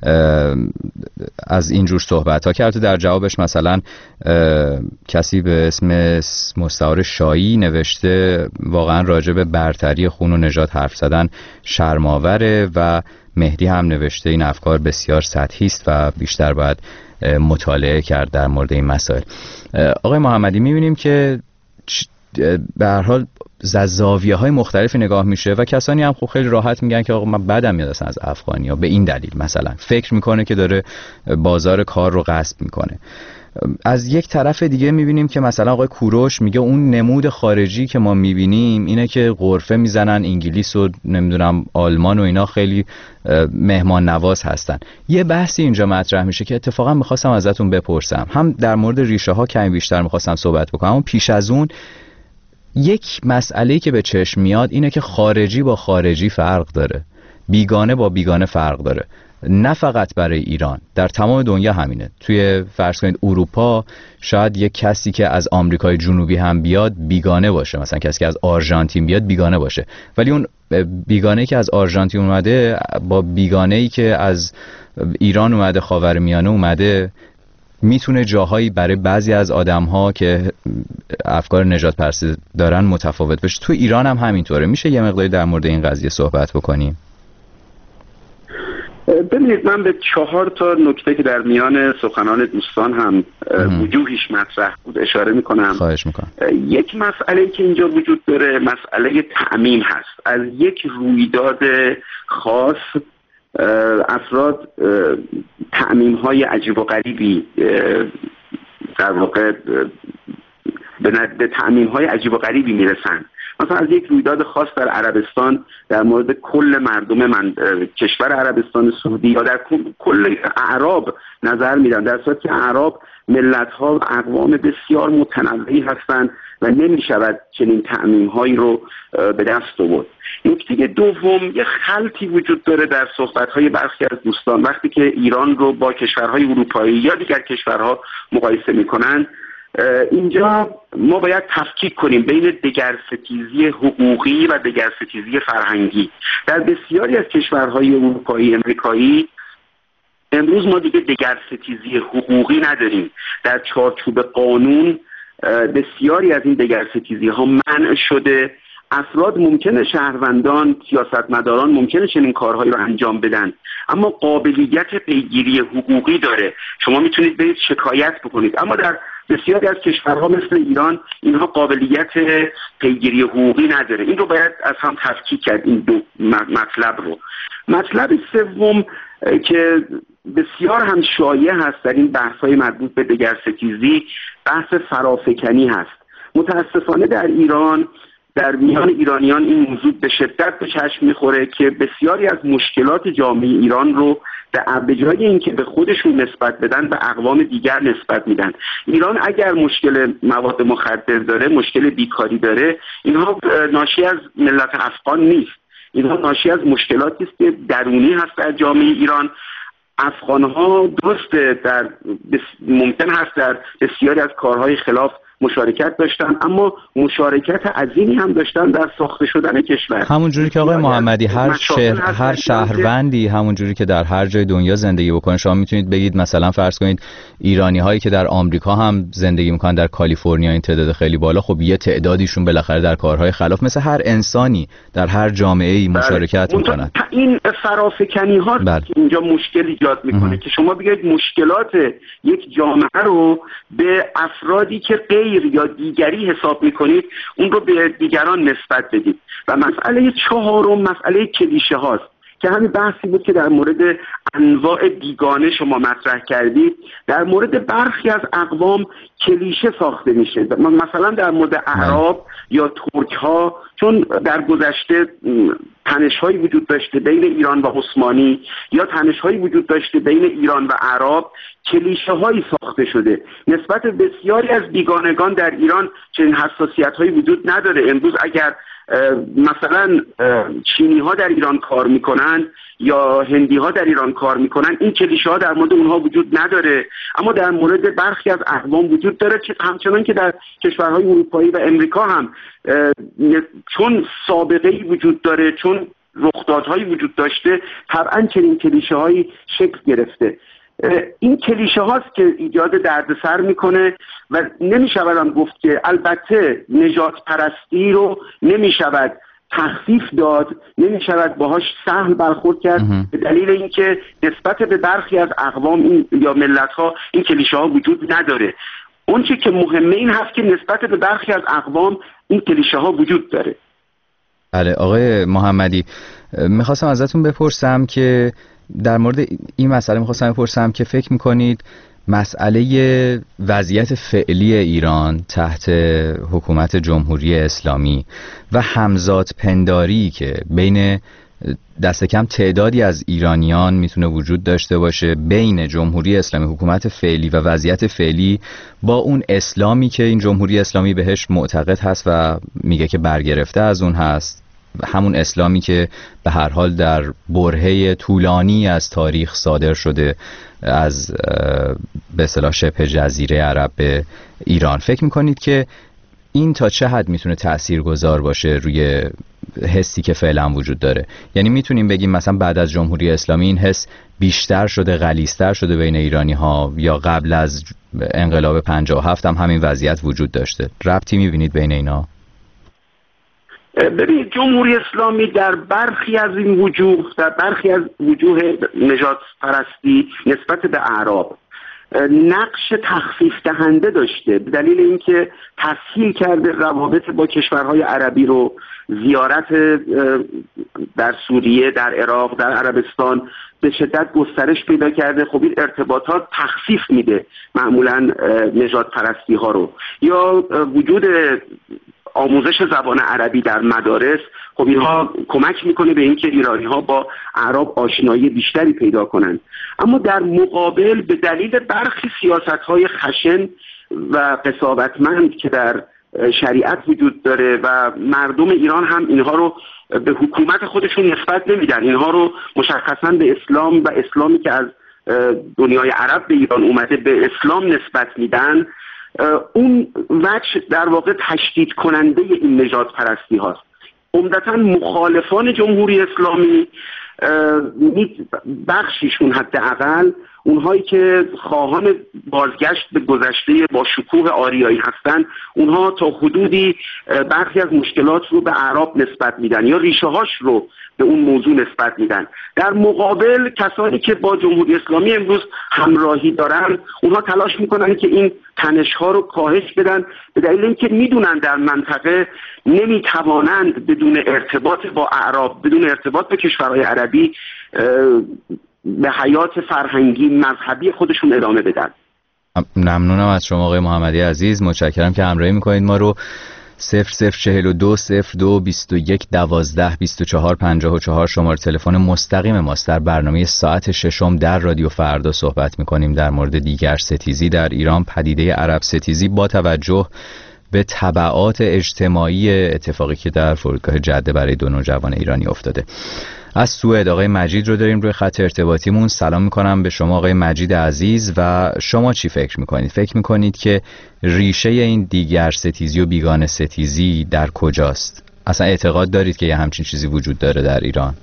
از اینجور صحبت ها کرد. در جوابش مثلا کسی به اسم مستعار شایی نوشته واقعا راجع به برتری خون و نژاد حرف زدن شرم‌آوره و مهدی هم نوشته این افکار بسیار سطحی است و بیشتر باید مطالعه کرد در مورد این مسائل. آقای محمدی، می‌بینیم که به هر حال زاویه‌های مختلفی نگاه میشه و کسانی هم خب خیلی راحت میگن که آقا من بدم میاد اصلا از افغانی‌ها به این دلیل، مثلا فکر میکنه که داره بازار کار رو غصب میکنه. از یک طرف دیگه میبینیم که مثلا آقای کوروش میگه اون نمود خارجی که ما میبینیم اینه که غرفه میزنن، انگلیس و نمیدونم آلمان و اینا خیلی مهمان نواز هستن. یه بحثی اینجا مطرح میشه که اتفاقا میخواستم ازتون بپرسم، هم در مورد ریشه ها کمی بیشتر میخواستم صحبت بکنم، اما پیش از اون یک مسئله‌ای که به چشم میاد اینه که خارجی با خارجی فرق داره، بیگانه با بیگانه فرق داره، نه فقط برای ایران، در تمام دنیا همینه. توی فرض کنید اروپا شاید یک کسی که از آمریکای جنوبی هم بیاد بیگانه باشه، مثلا کسی که از آرژانتین بیاد بیگانه باشه، ولی اون بیگانه‌ای که از آرژانتین اومده با بیگانه‌ای که از ایران اومده، خاورمیانه اومده، میتونه جاهایی برای بعضی از آدم‌ها که افکار نجات پرستی دارن متفاوت بشه. تو ایران هم همینطوره. میشه یه مقداری در مورد این قضیه صحبت بکنیم؟ ببینید، من به 4 تا نکته که در میان سخنان دوستان هم وجوهش مطرح بود اشاره میکنم. خواهش میکنم. یک مسئله که اینجا وجود داره مسئله تعمیم هست. از یک رویداد خاص افراد تعمیم های عجیب و غریبی در واقع به تعمیم های عجیب و غریبی میرسن. مثلا از یک رویداد خاص در عربستان در مورد کل مردم کشور عربستان سعودی یا در کل اعراب نظر میدن، در صورتی که اعراب ملت‌ها و اقوام بسیار متنوعی هستند و نمی‌شود چنین تعمیم‌هایی رو به دست آورد. نکته دوم، یه خلطی وجود داره در صحبت‌های برخی از دوستان وقتی که ایران رو با کشورهای اروپایی یا دیگر کشورها مقایسه می‌کنند. اینجا ما باید تفکیک کنیم بین دگرستیزی حقوقی و دگرستیزی فرهنگی. در بسیاری از کشورهای اروپایی، امریکایی امروز ما دیگه دگرستیزی حقوقی نداریم. در چارچوب قانون بسیاری از این دگرستیزی ها منع شده. افراد ممکنه، شهروندان، سیاستمداران ممکنه چنین کارهایی رو انجام بدن، اما قابلیت پیگیری حقوقی داره. شما میتونید برید شکایت بکنید، اما در بسیاری از کشورها مثل ایران اینها قابلیت پیگیری حقوقی نداره. این رو باید از هم تفکیک کرد، این دو مطلب رو. مطلب سوم که بسیار هم شایع هست در این بحث‌های مربوط به دگرستیزی، بحث فرافکنی هست. متاسفانه در ایران در میان ایرانیان این موضوع به شدت به چشم میخوره که بسیاری از مشکلات جامعه ایران رو به جای اینکه به خودشون نسبت بدن به اقوام دیگر نسبت میدن. ایران اگر مشکل مواد مخدر داره، مشکل بیکاری داره، اینها ناشی از ملت افغان نیست. اینها ناشی از مشکلاتی است که درونی هست در جامعه ایران. افغان‌ها درسته ممکن هست در بسیاری از کارهای خلاف مشارکت داشتن، اما مشارکت عظیمی هم داشتن در ساخته شدن کشور. همون جوری که آقای محمدی هر شهروندی همون جوری که در هر جای دنیا زندگی بکنه، شما میتونید بگید مثلا فرض کنید ایرانی هایی که در آمریکا هم زندگی میکنن، در کالیفرنیا این تعداد خیلی بالا، خب یه تعدادیشون بالاخره در کارهای خلاف مثل هر انسانی در هر جامعه‌ای مشارکت میکنن. این فرافکنی ها که اینجا مشکل ایجاد میکنه که شما بگید مشکلات یک جامعه رو به افرادی که غیر یا دیگری حساب میکنید اون رو به دیگران نسبت بدید. و مسئله چهارم مسئله کلیشه هاست که همین بحثی بود که در مورد انواع بیگانه شما مطرح کردید. در مورد برخی از اقوام کلیشه ساخته میشه، مثلا در مورد اعراب یا ترک ها، چون در گذشته تنش‌هایی وجود داشته بین ایران و عثمانی یا تنش‌هایی وجود داشته بین ایران و عرب، کلیشه‌هایی ساخته شده. نسبت بسیاری از بیگانگان در ایران چنین حساسیت‌هایی وجود نداره. امروز اگر مثلا چینی ها در ایران کار میکنن یا هندی ها در ایران کار میکنن، این کلیشه ها در مورد اونها وجود نداره، اما در مورد برخی از اقوام وجود داره، که همچنان که در کشورهای اروپایی و امریکا هم چون سابقه‌ای وجود داره، چون رخدادهایی وجود داشته، طبعا چنین کلیشه هایی شکل گرفته. این کلیشه هاست که ایجاد دردسر میکنه و نمیشود هم گفت که البته نجات پرستی رو نمیشود تخفیف داد، نمیشود باهاش سهل برخورد کرد به دلیل اینکه نسبت به برخی از اقوام یا ملت ها این کلیشه ها وجود نداره. اون چی که مهمه این هست که نسبت به برخی از اقوام این کلیشه ها وجود داره. بله آقای محمدی، میخواستم ازتون بپرسم که در مورد این مسئله میخواستم بپرسم که فکر میکنید مسئله وضعیت فعلی ایران تحت حکومت جمهوری اسلامی و همزاد پنداری که بین دست کم تعدادی از ایرانیان میتونه وجود داشته باشه بین جمهوری اسلامی، حکومت فعلی و وضعیت فعلی با اون اسلامی که این جمهوری اسلامی بهش معتقد هست و میگه که برگرفته از اون هست، همون اسلامی که به هر حال در برهه طولانی از تاریخ صادر شده از به اصطلاح شبه جزیره عرب به ایران. فکر میکنید که این تا چه حد میتونه تاثیرگذار باشه روی حسی که فعلا وجود داره؟ یعنی میتونیم بگیم مثلا بعد از جمهوری اسلامی این حس بیشتر شده، غلیظتر شده بین ایرانی ها، یا قبل از انقلاب 57 هم همین وضعیت وجود داشته؟ ربطی میبینید بین اینا؟ ببینید، جمهوری اسلامی در برخی از وجوه نجات پرستی نسبت به اعراب نقش تخفیف دهنده داشته، به دلیل اینکه تسهیل کرده روابط با کشورهای عربی رو، زیارت در سوریه، در عراق، در عربستان به شدت گسترش پیدا کرده. خب این ارتباطات تخفیف میده معمولا نجات پرستی ها رو. یا وجود آموزش زبان عربی در مدارس، خب اینها کمک میکنه به اینکه ایرانی ها با اعراب آشنایی بیشتری پیدا کنند. اما در مقابل به دلیل برخی سیاست های خشن و قساوتمند که در شریعت وجود داره و مردم ایران هم اینها رو به حکومت خودشون نسبت نمیدن، اینها رو مشخصا به اسلام و اسلامی که از دنیای عرب به ایران اومده به اسلام نسبت میدن، اون وجه در واقع تشدید کننده این نجات پرستی هاست. عمدتاً مخالفان جمهوری اسلامی، بخشیشون حداقل اونهایی که خواهان بازگشت به گذشته با شکوه آریایی هستند، اونها تا حدودی برخی از مشکلات رو به اعراب نسبت میدن یا ریشه هاش رو به اون موضوع نسبت میدن. در مقابل کسانی که با جمهوری اسلامی امروز همراهی دارن، اونها تلاش میکنن که این تنش ها رو کاهش بدن، به دلیل اینکه میدونن در منطقه نمیتوانند بدون ارتباط با اعراب، بدون ارتباط با کشورهای عربی به حیات فرهنگی مذهبی خودشون ادامه بدن. ممنونم از شما آقای محمدی عزیز، متشکرم که همراهی میکنید ما رو. 0042 02 21 12 24 54 شماره تلفن مستقیم ماست. در برنامه ساعت ششم در رادیو فردا صحبت میکنیم در مورد دیگر ستیزی در ایران، پدیده عرب ستیزی با توجه به تبعات اجتماعی اتفاقی که در فرودگاه جده برای دو نوجوان ایرانی افتاده. از سوئد آقای مجید رو داریم روی خط ارتباطیمون. سلام میکنم به شما آقای مجید عزیز. و شما چی فکر میکنید؟ فکر میکنید که ریشه این دیگر ستیزی و بیگانه ستیزی در کجاست؟ اصلا اعتقاد دارید که یه همچین چیزی وجود داره در ایران؟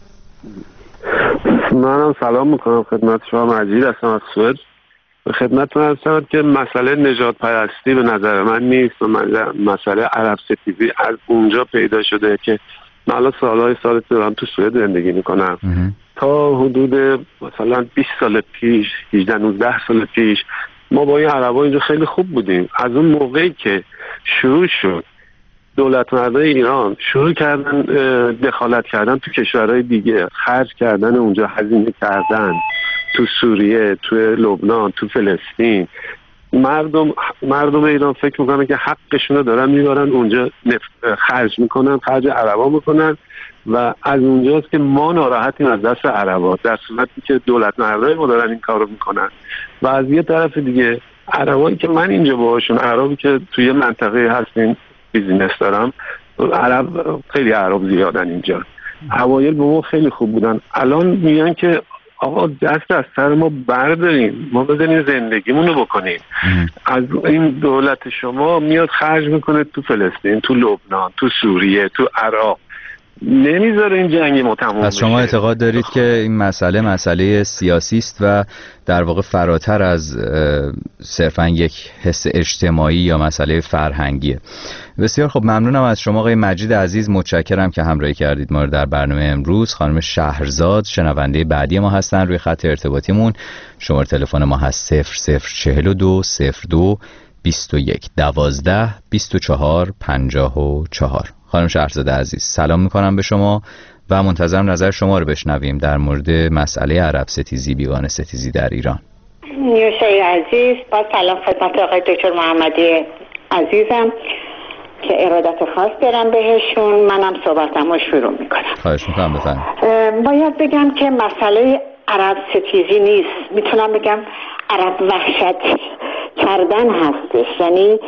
منم سلام میکنم خدمت شما. مجید هستم از سوئد. خدمتتون هستم که مسئله نجات پرستی به نظر من نیست و مسئله عرب ستیزی از اونجا پیدا شده که من الان سال دارم تو سوئد زندگی میکنم. تا حدود مثلا 20 سال پیش، 18-19 سال پیش ما با این عربا اینجا خیلی خوب بودیم. از اون موقعی که شروع شد دولت مردای ایران شروع کردن دخالت کردن تو کشورهای دیگه، خرج کردن اونجا، هزینه کردن تو سوریه، تو لبنان، تو فلسطین، مردم ایران فکر میکنن که حقشونو دارن میبرن اونجا، خرج میکنن، خرج عربا میکنن و از اونجاست که ما ناراحتیم از دست عربا، در صورتی که دولت مردای ما دارن این کارو میکنن. و از یه طرف دیگه عربایی که من اینجا باهاشون، عربی که توی منطقه هستیم بیزینس دارم، خیلی عرب زیادن اینجا. اوایل با ما خیلی خوب بودن، الان میگن که آقا دست از سر ما برداریم، ما بزنیم زندگیمون رو بکنیم. از این دولت شما میاد خرج میکنه تو فلسطین، تو لبنان، تو سوریه، تو عراق، نمیذاره این جنگ ما تموم بشه. از شما اعتقاد دارید که این مسئله سیاسی است و در واقع فراتر از صرفا یک حس اجتماعی یا مسئله فرهنگیه. بسیار خب، ممنونم از شما آقای مجید عزیز، متشکرم که همراهی کردید ما رو در برنامه امروز. خانم شهرزاد شنونده بعدی ما هستن روی خط ارتباطیمون. شماره تلفن ما هست 0042 02 21 12 24 54. خانم شهرزاد عزیز سلام میکنم به شما و منتظرم نظر شما رو بشنویم در مورد مسئله عرب ستیزی، بیگانه ستیزی در ایران. نیوشای عزیز، با سلام خدمت آقای دکتر محمدی عزیزم که ارادت خاص دارم بهشون. منم صحبتمو شروع میکنم. خواهش میکنم بفرمایید. باید بگم که مسئله عرب ستیزی نیست، میتونم بگم عرب وحشت کردن هستش، یعنی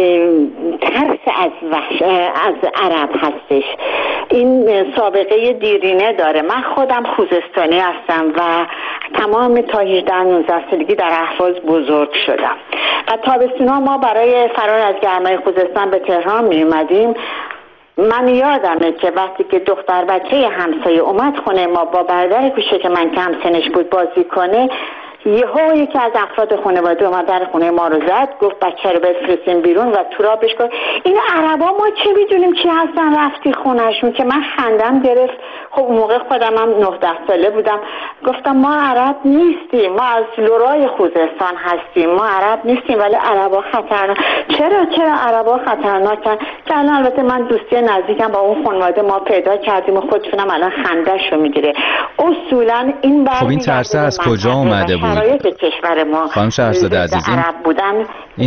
ترس از عرب هستش. این سابقه دیرینه داره. من خودم خوزستانی هستم و تمام تا 18-19 سالگی در اهواز بزرگ شدم و تابستونا ما برای فرار از گرمای خوزستان به تهران می اومدیم. من یادمه که وقتی که دختر بچه همسایه اومد خونه ما با برادر کوچک من که همسنش بود بازی کنه، یکی از افراد خانواده اومد در خونه ما رو زد، گفت بچه رو بفرستین بیرون و تو را بهش گفت این عربا ما چه میدونیم چی هستن، رفتی خونهشون. که من خندم گرفت. خب اون موقع خودم هم 9-10 ساله بودم. گفتم ما عرب نیستیم، ما از لورای خوزستان هستیم، ما عرب نیستیم، ولی عربا خطرناک. چرا عربا خطرناکن؟ که الان البته من دوستی نزدیکم با اون خانواده ما پیدا کردیم و خودشونم الان خنده‌شو میگیره. اصولا این خب این ترس از کجا اومده بود؟ کشور ما خانم شهرزاده عزیز، عرب بودن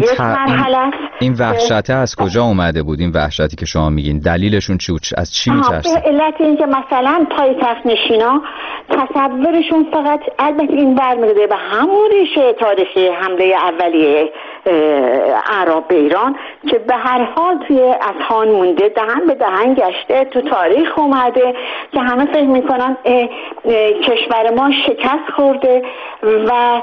این وحشت از کجا اومده بود؟ این وحشتی که شما میگین دلیلشون چی بود؟ از چی میترسن؟ علت این که مثلا پایتخت نشینا تصورشون فقط، البته این برمیگرده به همون ریشه تاریخی حمله اولیه عرب به ایران که به هر حال توی اذهان مونده، دهن به دهن گشته، تو تاریخ اومده که همه فکر میکنن کشور ما شکست خورده و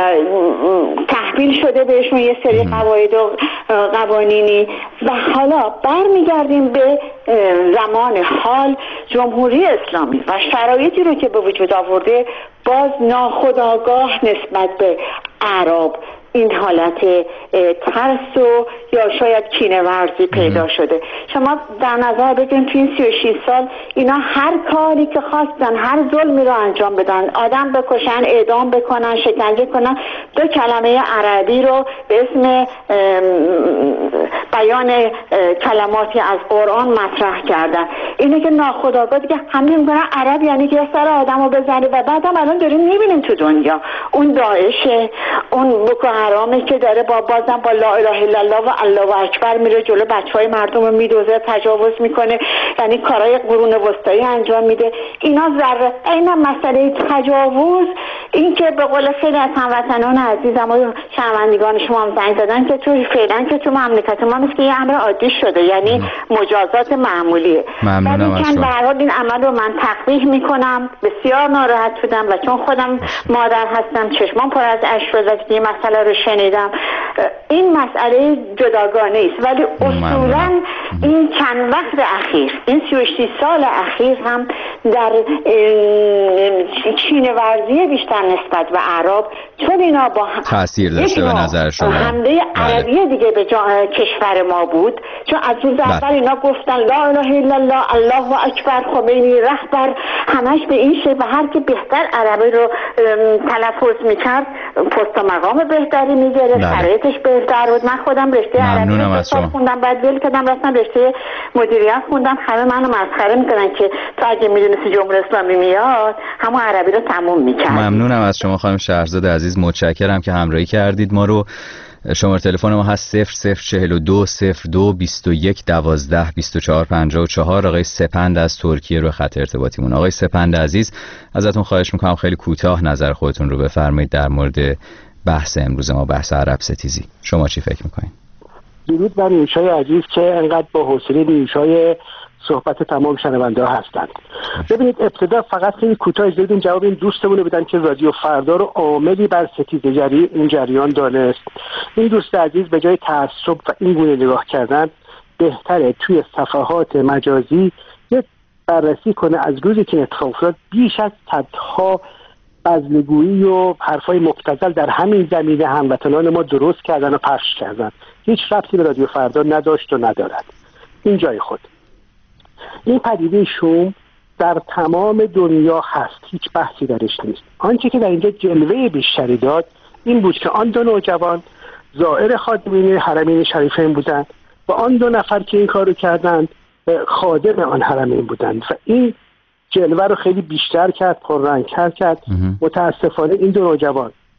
تحویل شده بهشون یه سری قواعد و قوانینی. و حالا برمیگردیم به زمان حال جمهوری اسلامی و شرایطی رو که به وجود آورده، باز ناخودآگاه نسبت به عرب این حالت ترس و یا شاید کینه ورزی پیدا شده. شما در نظر بگیرید تو این 36 سال اینا هر کاری که خواستن، هر ظلمی رو انجام بدن، آدم بکشن، اعدام بکنن، شکنجه کنن، 2 کلمه عربی رو به اسم بیان کلماتی از قرآن مطرح کردن. اینه که ناخودآگاه دیگه همه میگن عرب یعنی که سر آدمو بزنی. و بعدم الان داریم میبینیم تو دنیا اون داعش، اون بoko حرامی که داره بازم با لا اله الا الله و الله اکبر میره جلو بچهای مردم رو میدوزه، تجاوز میکنه، یعنی کارهای قرون وسطایی انجام میده. اینا این مسئله تجاوز، این که به قول خیلی از هموطنان عزیزم و شنوندگان شما هم زنگ زدن که تو فعلا که تو مملکت ما مثل یه امر عادی شده، یعنی مجازات معمولیه. ممنونم از شما. به هر حال این عمل رو من تقبیح میکنم. بسیار ناراحت شدم و چون خودم مادر هستم چشمام پر از اشک شد که این مسئله رو شنیدم. این مسئله جداگانه است، ولی اصولا این چند وقت اخیر، این 36 سال اخیر هم در کینه ورزی بیشتر نسبت به عرب، چون اینا با تأثیر داشته به نظر شما حمله عربی دیگه به کشور ما بود. چون از روز اول اینا گفتن لا اله الا الله، الله اکبر، خمینی رهبر، همش به این شکل و هر که بهتر عربی رو تلفظ میکرد پست و مقام بهتری میگرفت، شرایطش بهتر بود. من خودم رشته عربی خوندم، بعد ول کردم رفتم رشته مدیریت خوندم. همه منو مسخره میکنن که تو اگه میدونستی جمهوری اسلامی میاد همون عربی رو تموم میکرد. ممنونم از شما خانم شهرزاده عزیز، متشکرم که همراهی کردید ما رو. شماره تلفن ما هست 0042 02 21 12 24 54. آقای سپند از ترکیه رو خط ارتباطیمون. آقای سپند عزیز، ازتون خواهش میکنم خیلی کوتاه نظر خودتون رو بفرمایید در مورد بحث امروز ما، بحث عرب ستیزی. شما چی فکر میکنید؟ درود بر نیوشای عزیز که انقدر با حوصله نیوشای صحبت تمام شنونده ها هستند. ببینید ابتدا فقط خیلی کوتاه اجازه بدین جواب این دوستمون رو بدن که رادیو فردا رو عاملی بر ستیزگری این جریان دانست. این دوست عزیز به جای تعصب و این گونه نگاه کردن بهتره توی صفحات مجازی یک بررسی کنه از روزی که اتفاق افتاد. بیش از صدها بزلگویی و حرفای مبتذل در همین زمینه هموطنان ما درست کردن و پخش کردن. هیچ ربطی به رادیو فردا نداشت و ندارد. این جای خود. این پدیده شوم در تمام دنیا هست، هیچ بحثی درش نیست. آنچه که در اینجا جلوه بیشتری داد این بود که آن 2 نوجوان زائر خادمین حرمین شریفین بودند و آن 2 نفر که این کارو کردند خادم آن حرمین بودند و این جلوه رو خیلی بیشتر کرد، پررنگ‌تر کرد. متاسفانه این 2 نوجوان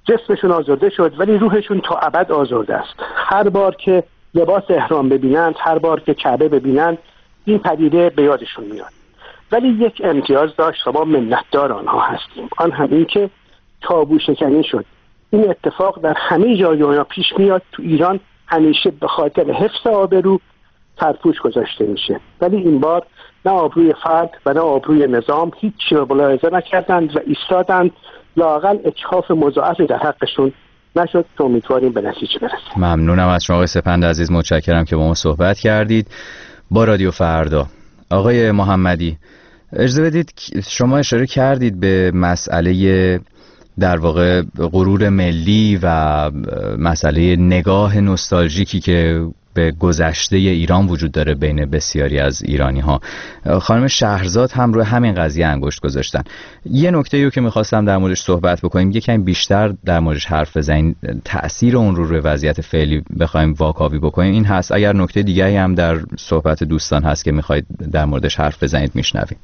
جسمشون آزرده شد ولی روحشون تا ابد آزرده است. هر بار که لباس احرام ببینند، هر بار که کعبه ببینند، این پدیده به یادشون میاد. ولی یک امتیاز داشت و ما منتدار آنها هستیم، آن هم این که تابو شکنی شد. این اتفاق در همه جای دنیا پیش میاد، تو ایران همیشه به خاطر حفظ آبرو سرپوش گذاشته میشه، ولی این بار نه آبروی فرد و نه آبروی نظام هیچی رو ملاحظه نکردند و ایستادند. لااقل اجحاف مضاعفی در حقشون نشد که امیدواریم به نتیجه برسیم. ممنونم از شما آقای سپند عزیز، متشکرم که با ما صحبت کردید. با رادیو فردا آقای محمدی، اجازه بدید شما اشاره کردید به مسئله در واقع غرور ملی و مسئله نگاه نوستالژیکی که به گذشته ایران وجود داره بین بسیاری از ایرانی ها. خانم شهرزاد هم روی همین قضیه انگشت گذاشتن. یه نکته رو که میخواستم در موردش صحبت بکنیم، یکم بیشتر در موردش حرف بزنیم، تأثیر اون رو روی وضعیت فعلی بخوایم واکاوی بکنیم این هست. اگر نکته دیگری هم در صحبت دوستان هست که میخواید در موردش حرف بزنید میشنویم.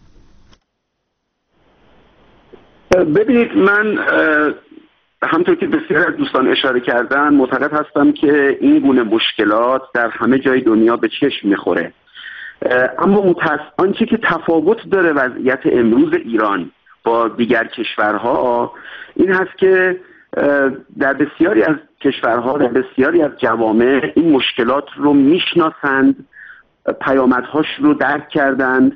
ببینید، من همونطور که بسیار از دوستان اشاره کردن معتقد هستم که این گونه مشکلات در همه جای دنیا به چشم میخوره، اما آنچه که تفاوت داره وضعیت امروز ایران با دیگر کشورها این هست که در بسیاری از کشورها، در بسیاری از جوامع این مشکلات رو میشناسند، پیامدهاش رو درک کردند،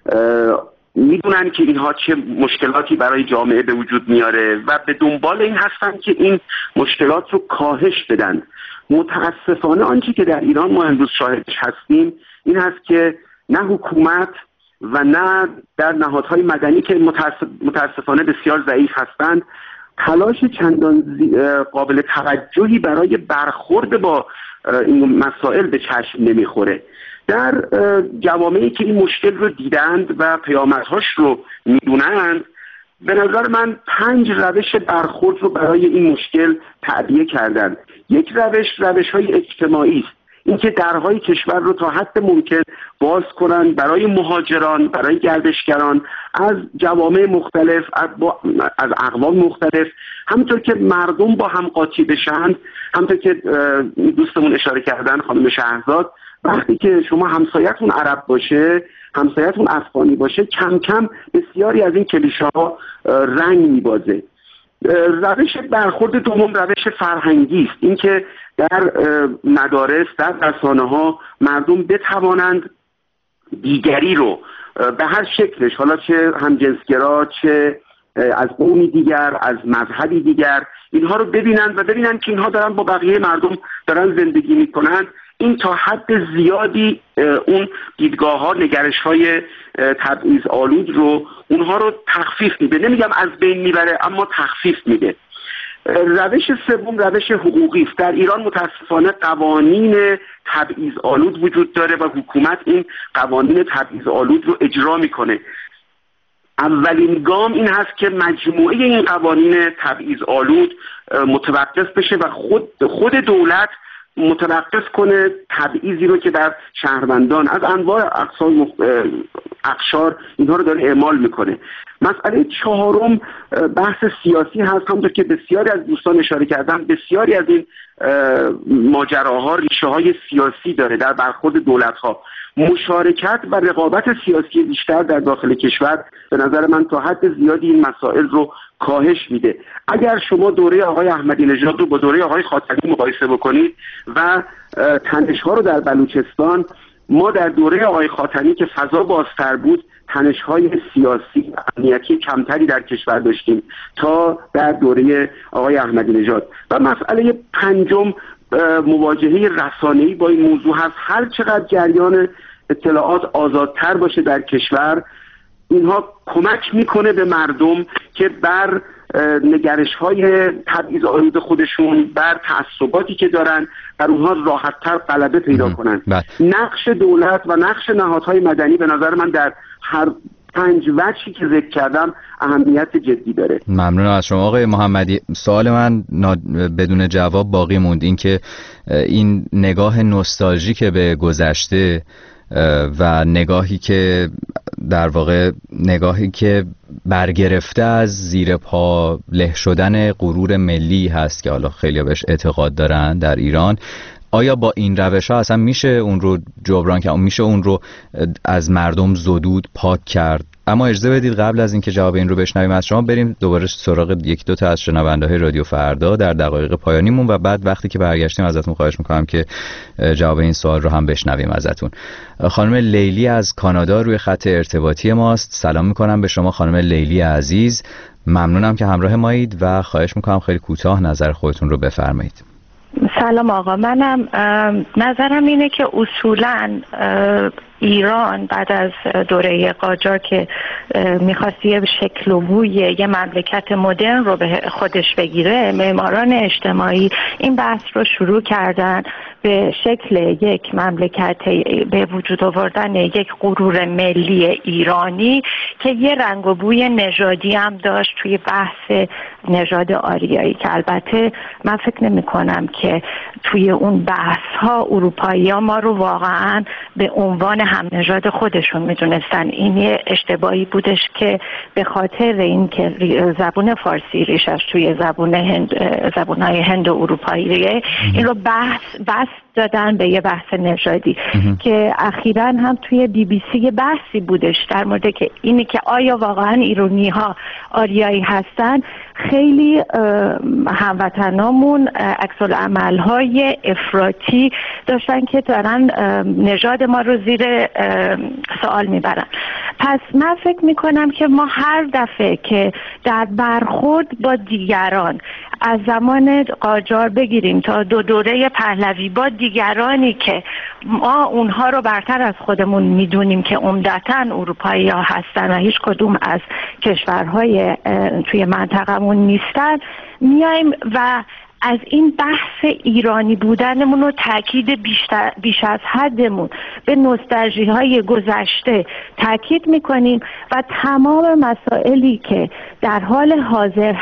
میدونن که اینها چه مشکلاتی برای جامعه به وجود میاره و به دنبال این هستن که این مشکلات رو کاهش بدن. متاسفانه آنچه که در ایران ما امروز شاهدش هستیم این هست که نه حکومت و نه در نهادهای مدنی که متاسفانه بسیار ضعیف هستند تلاش چندان قابل توجهی برای برخورد با این مسائل به چشم نمیخوره. در جوامعی که این مشکل رو دیدند و پیامدهاش رو میدونند، به نظر من 5 روش برخورد رو برای این مشکل تعبیه کردند. یک روش‌های اجتماعی است، اینکه درهای کشور رو تا حد ممکن باز کنند برای مهاجران، برای گردشگران از جوامع مختلف، از اقوام مختلف، همونطور که مردم با هم قاطی بشن. همونطور که دوستمون اشاره کردن خانم شهرزاد، وقتی که شما همسایتون عرب باشه، همسایتون افغانی باشه، کم کم بسیاری از این کلیشه ها رنگ میبازه. روش برخورد دوم روش فرهنگی است، اینکه در مدارس، در رسانه ها مردم بتوانند دیگری رو به هر شکلش، حالا چه همجنسگرا، چه از قومی دیگر، از مذهبی دیگر، اینها رو ببینند و ببینند که اینها دارن با بقیه مردم دارن زندگی میکنند. این تا حد زیادی اون دیدگاه ها، نگرش های تبعیض آلود رو اونها رو تخفیف میده، نمیگم از بین میبره اما تخفیف میده. روش سوم روش حقوقی است. در ایران متاسفانه قوانین تبعیض آلود وجود داره و حکومت این قوانین تبعیض آلود رو اجرا میکنه. اولین گام این هست که مجموعه این قوانین تبعیض آلود متوقف بشه و خود دولت متوقف کنه تبعیضی رو که در شهروندان از انواع اقشار اینها رو داره اعمال میکنه. مسئله چهارم بحث سیاسی هست. همونطور که بسیاری از دوستان اشاره کردن، بسیاری از این ماجراها ریشه های سیاسی داره در برخورد دولت ها. مشارکت و رقابت سیاسی بیشتر در داخل کشور به نظر من تا حد زیادی این مسائل رو کاهش میده. اگر شما دوره آقای احمدی نژاد رو با دوره آقای خاتمی مقایسه بکنید و تنش‌ها رو در بلوچستان، ما در دوره آقای خاتمی که فضا بازتر بود تنش‌های سیاسی و امنیتی کمتری در کشور داشتیم تا در دوره آقای احمدی نژاد. و مسئله پنجم مواجهه رسانه‌ای با این موضوع هست. هر چقدر جریان اطلاعات آزادتر باشه در کشور، اینها کمک میکنه به مردم که بر نگرش‌های تبعیض آلود خودشون، بر تعصباتی که دارن، بر اونها راحت‌تر غلبه پیدا کنن. نقش دولت و نقش نهادهای مدنی به نظر من در هر 5 وجهی که ذکر کردم اهمیت جدی داره. ممنون از شما آقای محمدی. سوال من بدون جواب باقی موند، این که این نگاه نوستالژیک به گذشته و نگاهی که برگرفته از زیر پا له شدن غرور ملی هست که حالا خیلی بهش اعتقاد دارن در ایران. آیا با این روش ها اصلا میشه اون رو جبران کرد، میشه اون رو از مردم زدود پاک کرد؟ اما اجازه بدید قبل از اینکه جواب این رو بشنویم از شما بریم دوباره سراغ یکی دو تا از شنونده‌های رادیو فردا در دقایق پایانیمون و بعد وقتی که برگشتیم ازتون خواهش میکنم که جواب این سوال رو هم بشنویم ازتون. خانم لیلی از کانادا روی خط ارتباطی ماست. سلام میکنم به شما خانم لیلی عزیز، ممنونم که همراه مایید و خواهش میکنم خیلی کوتاه نظر خودتون رو بفرمایید. سلام آقا، منم نظرم اینه که اصولاً ایران بعد از دوره قاجار که میخواست یه شکل و بوی یه مملکت مدرن رو به خودش بگیره، معماران اجتماعی این بحث رو شروع کردن به شکل یک مملکت، به وجود آوردن یک غرور ملی ایرانی که یه رنگ و بوی نژادی هم داشت توی بحث نژاد آریایی، که البته من فکر نمی کنم که توی اون بحث ها اروپایی ها ما رو واقعا به عنوان هم نژاد خودشون میدونستن. این یه اشتباهی بودش که به خاطر این که زبون فارسی ریشش توی زبونهای هند و اروپاییه، این رو بحث دادن به یه بحث نژادی که اخیراً هم توی BBC یه بحثی بودش در مورد که اینی که آیا واقعا ایرانی ها آریایی هستن. خیلی هموطنامون عکس‌العمل های افراطی داشتن که دارن نژاد ما رو زیر سوال میبرن. پس من فکر میکنم که ما هر دفعه که در برخورد با دیگران از زمان قاجار بگیریم تا دوره پهلوی با دیگرانی که ما اونها رو برتر از خودمون میدونیم که عمدتاً اروپایی ها هستن و هیچ کدوم از کشورهای توی منطقمون نیستن، میایم و از این بحث ایرانی بودنمون و تاکید بیش از حدمون به نوستالژی های گذشته تاکید میکنیم و تمام مسائلی که در حال حاضر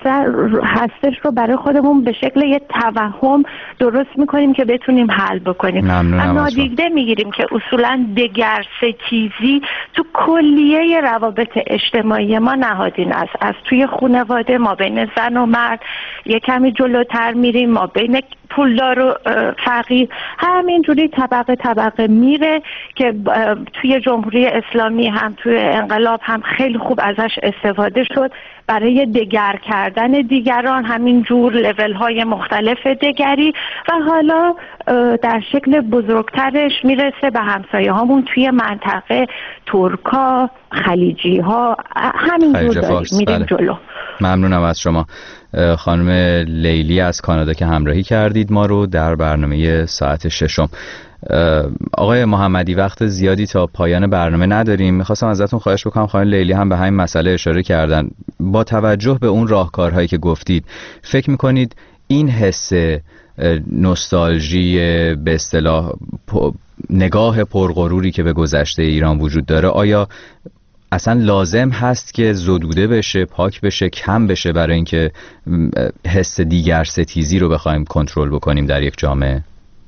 هستش رو برای خودمون به شکل یه توهم درست میکنیم که بتونیم حل بکنیم. و نادیده میگیریم که اصولا دگرستیزی تو کلیه روابط اجتماعی ما نهادین است. از توی خانواده ما بین زن و مرد یه کمی جلوتر میریم، ما بین پولدار و فقیر همینجوری طبقه میره که توی جمهوری اسلامی هم توی انقلاب هم خیلی خوب ازش استفاده شد برای دگر کردن دیگران، همین جور لول های مختلف دگری، و حالا در شکل بزرگترش میرسه به همسایه هامون توی منطقه، ترکا، خلیجی ها، همین جور میریم جلو. ممنونم از شما خانم لیلی از کانادا که همراهی کردید ما رو در برنامه ساعت ششم. آقای محمدی وقت زیادی تا پایان برنامه نداریم، میخواستم ازتون خواهش بکنم، خانم لیلی هم به همین مسئله اشاره کردن، با توجه به اون راهکارهایی که گفتید فکر میکنید این حس نوستالژی به اصطلاح نگاه پرغروری که به گذشته ایران وجود داره آیا اصلا لازم هست که زدوده بشه، پاک بشه، کم بشه برای اینکه حس دیگر ستیزی رو بخوایم کنترل بکنیم در یک جامعه؟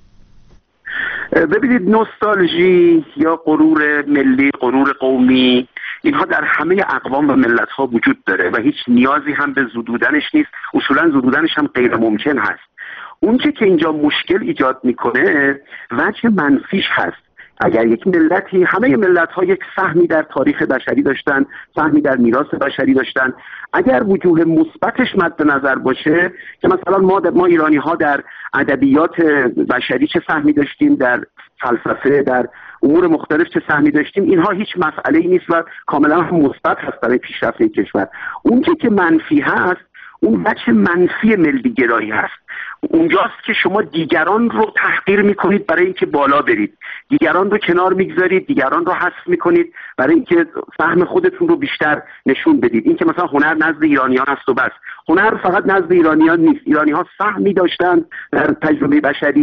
ببینید، نوستالژی یا غرور ملی، غرور قومی، اینها در همه اقوام و ملت ها وجود داره و هیچ نیازی هم به زدودنش نیست. اصولا زدودنش هم غیر ممکن هست. اونچه که اینجا مشکل ایجاد میکنه وجه منفیش هست. اگر یک ملتی، همه ملت ها یک سهمی در تاریخ بشری داشتن، سهمی در میراث بشری داشتن، اگر وجوه مثبتش مد نظر باشه که مثلا ما ایرانی ها در ادبیات بشری چه سهمی داشتیم، در فلسفه، در امور مختلف چه سهمی داشتیم، اینها هیچ مسئله‌ای نیست و کاملا مثبت هست برای پیشرفت این کشور. اونچه که منفی هست اون بچه منفی ملی گرایی هست. اونجاست که شما دیگران رو تحقیر میکنید برای اینکه بالا برید، دیگران رو کنار میگذارید، دیگران رو حذف میکنید برای اینکه فهم خودتون رو بیشتر نشون بدید. این که مثلا هنر نزد ایرانیان است و بس. هنر فقط نزد ایرانیان نیست. ایرانی ها سهمی داشتن در تجربه بشری،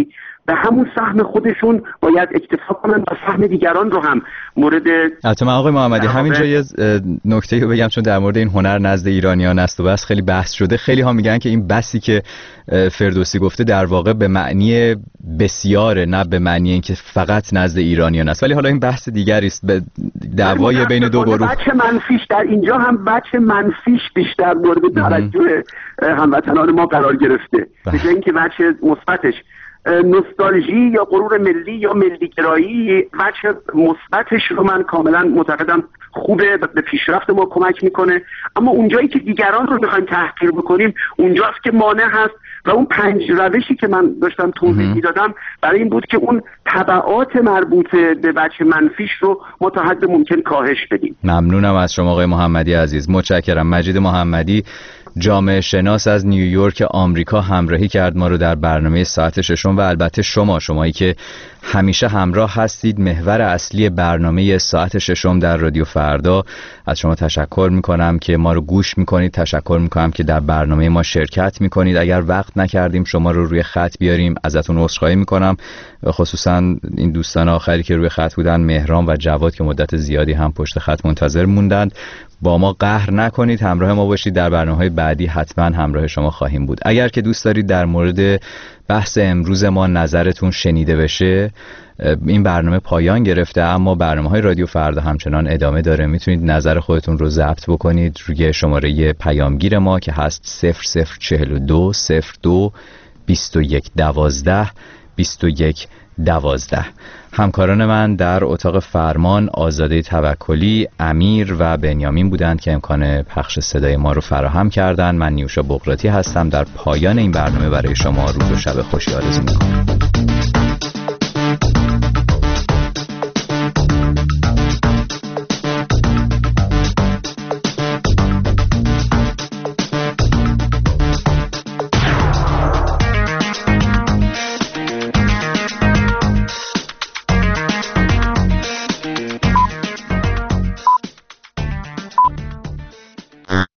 به همون سهم خودشون باید اکتفا کنن و سهم دیگران رو هم مورد. البته آقای محمدی همینجا یه نکته رو بگم، چون در مورد این هنر نزد ایرانیان است و بس خیلی بحث شده. خیلی ها میگن که این بسی که فردوسی گفته در واقع به معنی بسیاره، نه به معنی اینکه فقط نزد ایرانیان است. ولی حالا این بحث دیگری است، به دعوای بین دو گروه. بچه منفیش در اینجا هم بچه منفیش بیشتر مورد توجه هموطنان ما قرار گرفته به جای اینکه بچه مثبتش نوستالژی یا غرور ملی یا ملیگرایی بچه مثبتش رو من کاملا معتقدم خوبه، به پیشرفت ما کمک میکنه. اما اونجایی که دیگران رو میخوایم تحقیر بکنیم اونجاست که مانع هست و اون 5 روشی که من داشتم توضیح میدادم برای این بود که اون تبعات مربوط به بچه منفیش رو ما تا حد ممکن کاهش بدیم. ممنونم از شما آقای محمدی عزیز، متشکرم. مجید محمدی جامعه شناس از نیویورک آمریکا همراهی کرد ما رو در برنامه ساعت ششم و البته شمایی که همیشه همراه هستید، محور اصلی برنامه ساعت ششم در رادیو فردا. از شما تشکر میکنم که ما رو گوش میکنید، تشکر میکنم که در برنامه ما شرکت میکنید. اگر وقت نکردیم شما رو روی خط بیاریم ازتون عذرخواهی میکنم، خصوصا این دوستان آخری که روی خط بودن، مهران و جواد که مدت زیادی هم پشت خط منتظر موندند. با ما قهر نکنید، همراه ما باشید، در برنامه‌های بعدی حتما همراه شما خواهیم بود. اگر که دوست دارید در مورد بحث امروز ما نظرتون شنیده بشه، این برنامه پایان گرفته اما برنامه‌های رادیو فردا همچنان ادامه داره. میتونید نظر خودتون رو ضبط بکنید روی شماره پیامگیر ما که هست 0042 02 21 12 21 12. همکاران من در اتاق فرمان آزاده توکلی، امیر و بنیامین بودند که امکان پخش صدای ما رو فراهم کردند. من نیوشا بقراتی هستم. در پایان این برنامه برای شما روز و شب خوشی آرزو می‌کنم.